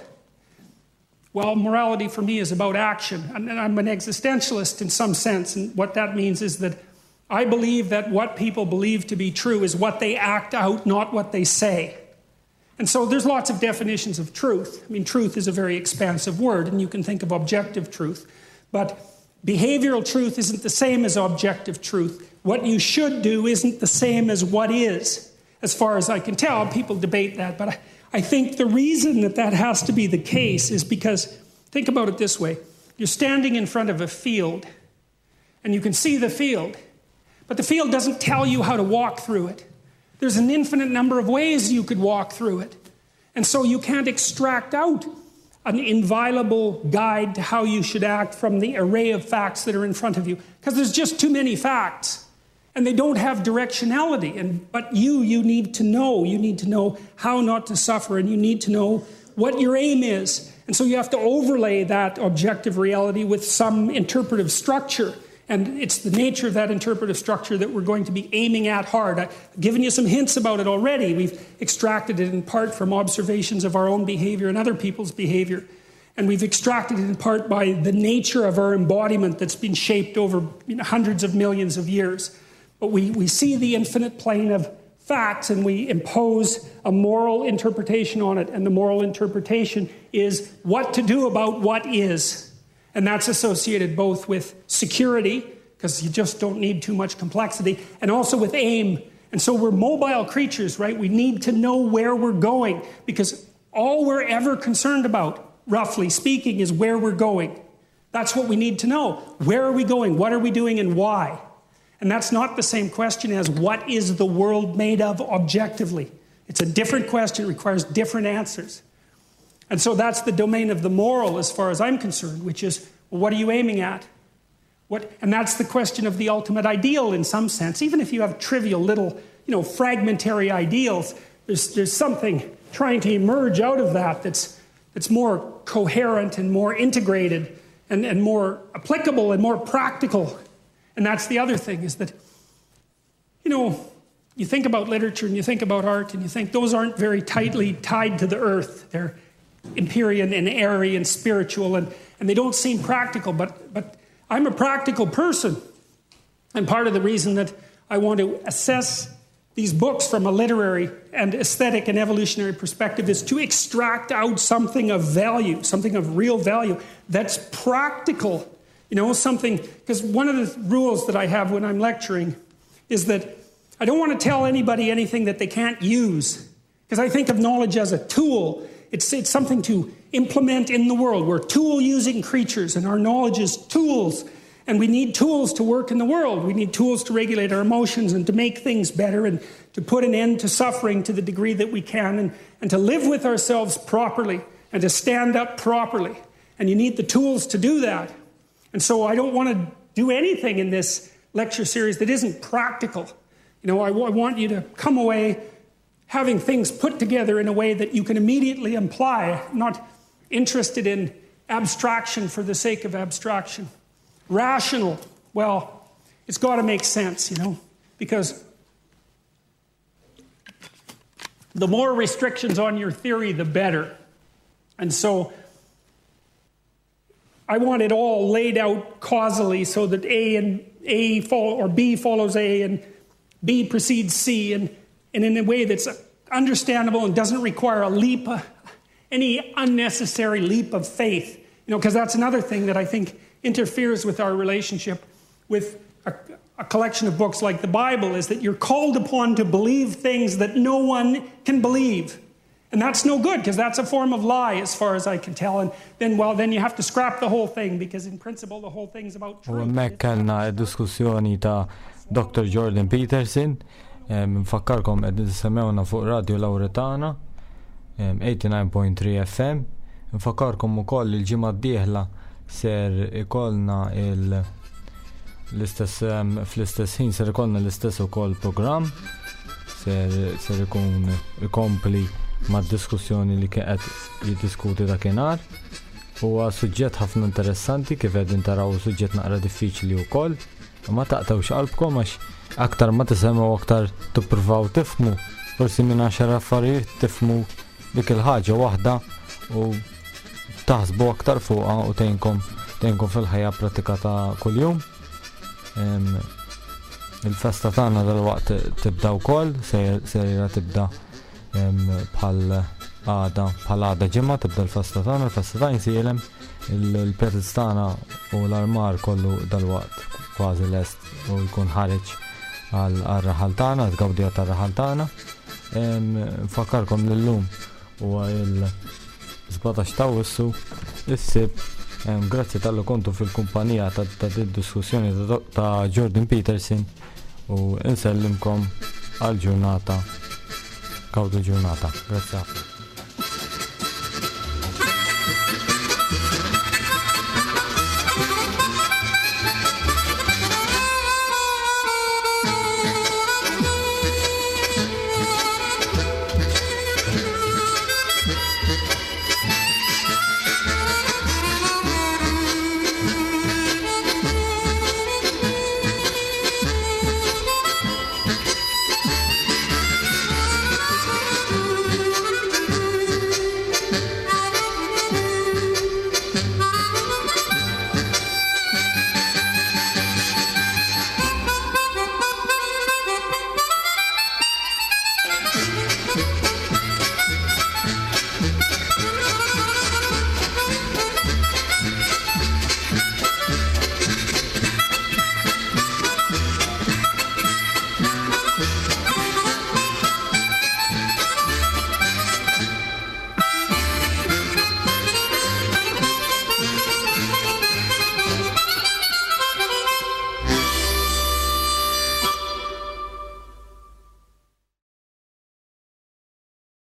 Well, morality for me is about action. And I'm an existentialist in some sense. And what that means is that I believe that what people believe to be true is what they act out, not what they say. And so there's lots of definitions of truth. I mean, truth is a very expansive word, and you can think of objective truth. But behavioral truth isn't the same as objective truth. What you should do isn't the same as what is. As far as I can tell, people debate that. But I, I think the reason that that has to be the case is because, think about it this way. You're standing in front of a field, and you can see the field. But the field doesn't tell you how to walk through it. There's an infinite number of ways you could walk through it. And so you can't extract out an inviolable guide to how you should act from the array of facts that are in front of you. Because there's just too many facts. And they don't have directionality. And but you, you need to know. You need to know how not to suffer. And you need to know what your aim is. And so you have to overlay that objective reality with some interpretive structure. And it's the nature of that interpretive structure that we're going to be aiming at hard. I've given you some hints about it already. We've extracted it in part from observations of our own behavior and other people's behavior. And we've extracted it in part by the nature of our embodiment that's been shaped over you know, hundreds of millions of years. But we, we see the infinite plane of facts and we impose a moral interpretation on it. And the moral interpretation is what to do about what is. And that's associated both with security, because you just don't need too much complexity, and also with aim. And so we're mobile creatures, right? We need to know where we're going, because all we're ever concerned about, roughly speaking, is where we're going. That's what we need to know. Where are we going? What are we doing? And why? And that's not the same question as what is the world made of objectively. It's a different question. It requires different answers. And so that's the domain of the moral as far as I'm concerned, which is, well, what are you aiming at? What, and that's the question of the ultimate ideal in some sense. Even if you have trivial little, you know, fragmentary ideals, there's, there's something trying to emerge out of that that's, that's more coherent and more integrated and, and more applicable and more practical. And that's the other thing, is that, you know, you think about literature and you think about art and you think those aren't very tightly tied to the earth. They're Empyrean and airy and spiritual, and, and they don't seem practical, but, but I'm a practical person. And part of the reason that I want to assess these books from a literary and aesthetic and evolutionary perspective is to extract out something of value, something of real value that's practical. You know, something, because one of the rules that I have when I'm lecturing is that I don't want to tell anybody anything that they can't use, because I think of knowledge as a tool. It's, it's something to implement in the world. We're tool-using creatures, and our knowledge is tools. And we need tools to work in the world. We need tools to regulate our emotions and to make things better and to put an end to suffering to the degree that we can, and, and to live with ourselves properly and to stand up properly. And you need the tools to do that. And so I don't want to do anything in this lecture series that isn't practical. You know, I, I want you to come away having things put together in a way that you can immediately apply, not interested in abstraction for the sake of abstraction. Rational, well, it's got to make sense, you know, because the more restrictions on your theory, the better. And so I want it all laid out causally so that A and A follow, or B follows A and B precedes C, and and in a way that's understandable and doesn't require a leap, uh, any unnecessary leap of faith. You know, because that's another thing that I think interferes with our relationship with a, a collection of books like the Bible, is that you're called upon to believe things that no one can believe. And that's no good, because that's a form of lie as far as I can tell. And then, well, then you have to scrap the whole thing, because in principle the whole thing's about truth. U hemmhekk kellna diskussjoni ta' Doctor Jordan Peterson. Nfakkarkom qed nisemmewna fuq Radio Lauretana eighty-nine point three F M. Nfakkarkom ukoll il-ġimgħa d-dieħla ser ikollna il l-istess fl-istess ħin ser ikollna l-istess ukoll programm. Ser ser ikun ikompli mad-diskussjoni li qed jiddiskuti dakinhar. Huwa suġġett ħafna interessanti, kif qegħdin taraw suġġett naqra diffiċli wkoll. Ma taqtawx qalbkom għax aktar ma tisemgħu aktar tippruvaw tifhmu. Forsi minn għaxar affarijiet tifhmu dik il-ħaġa waħda u taħsbu aktar fuqha u tgħinkom tgħinkom fil-ħajja pratika ta' kuljum. Il-festa tagħna dalwaqt tibda wkoll, sejra tibda bħal għada bħal għada ġimgħa tibda l-festa tagħna, l-festa ta' jinsielem il-perz tagħna u l-armar kollu dalwaqt kważi lest u jkun ħareġ għal-raħal tagħna, tgawdija tar-raħal tagħna. Nfakkarkom lillum huwa il-sebgħtax ta' Awwissu is-sibt. Grazzi tal-li kontu fil-kumpanija ta' diskussjoni ta' Jordan Peterson u insellimkom għal ġurnata. Gawdu ġurnata. Grazie ħafna.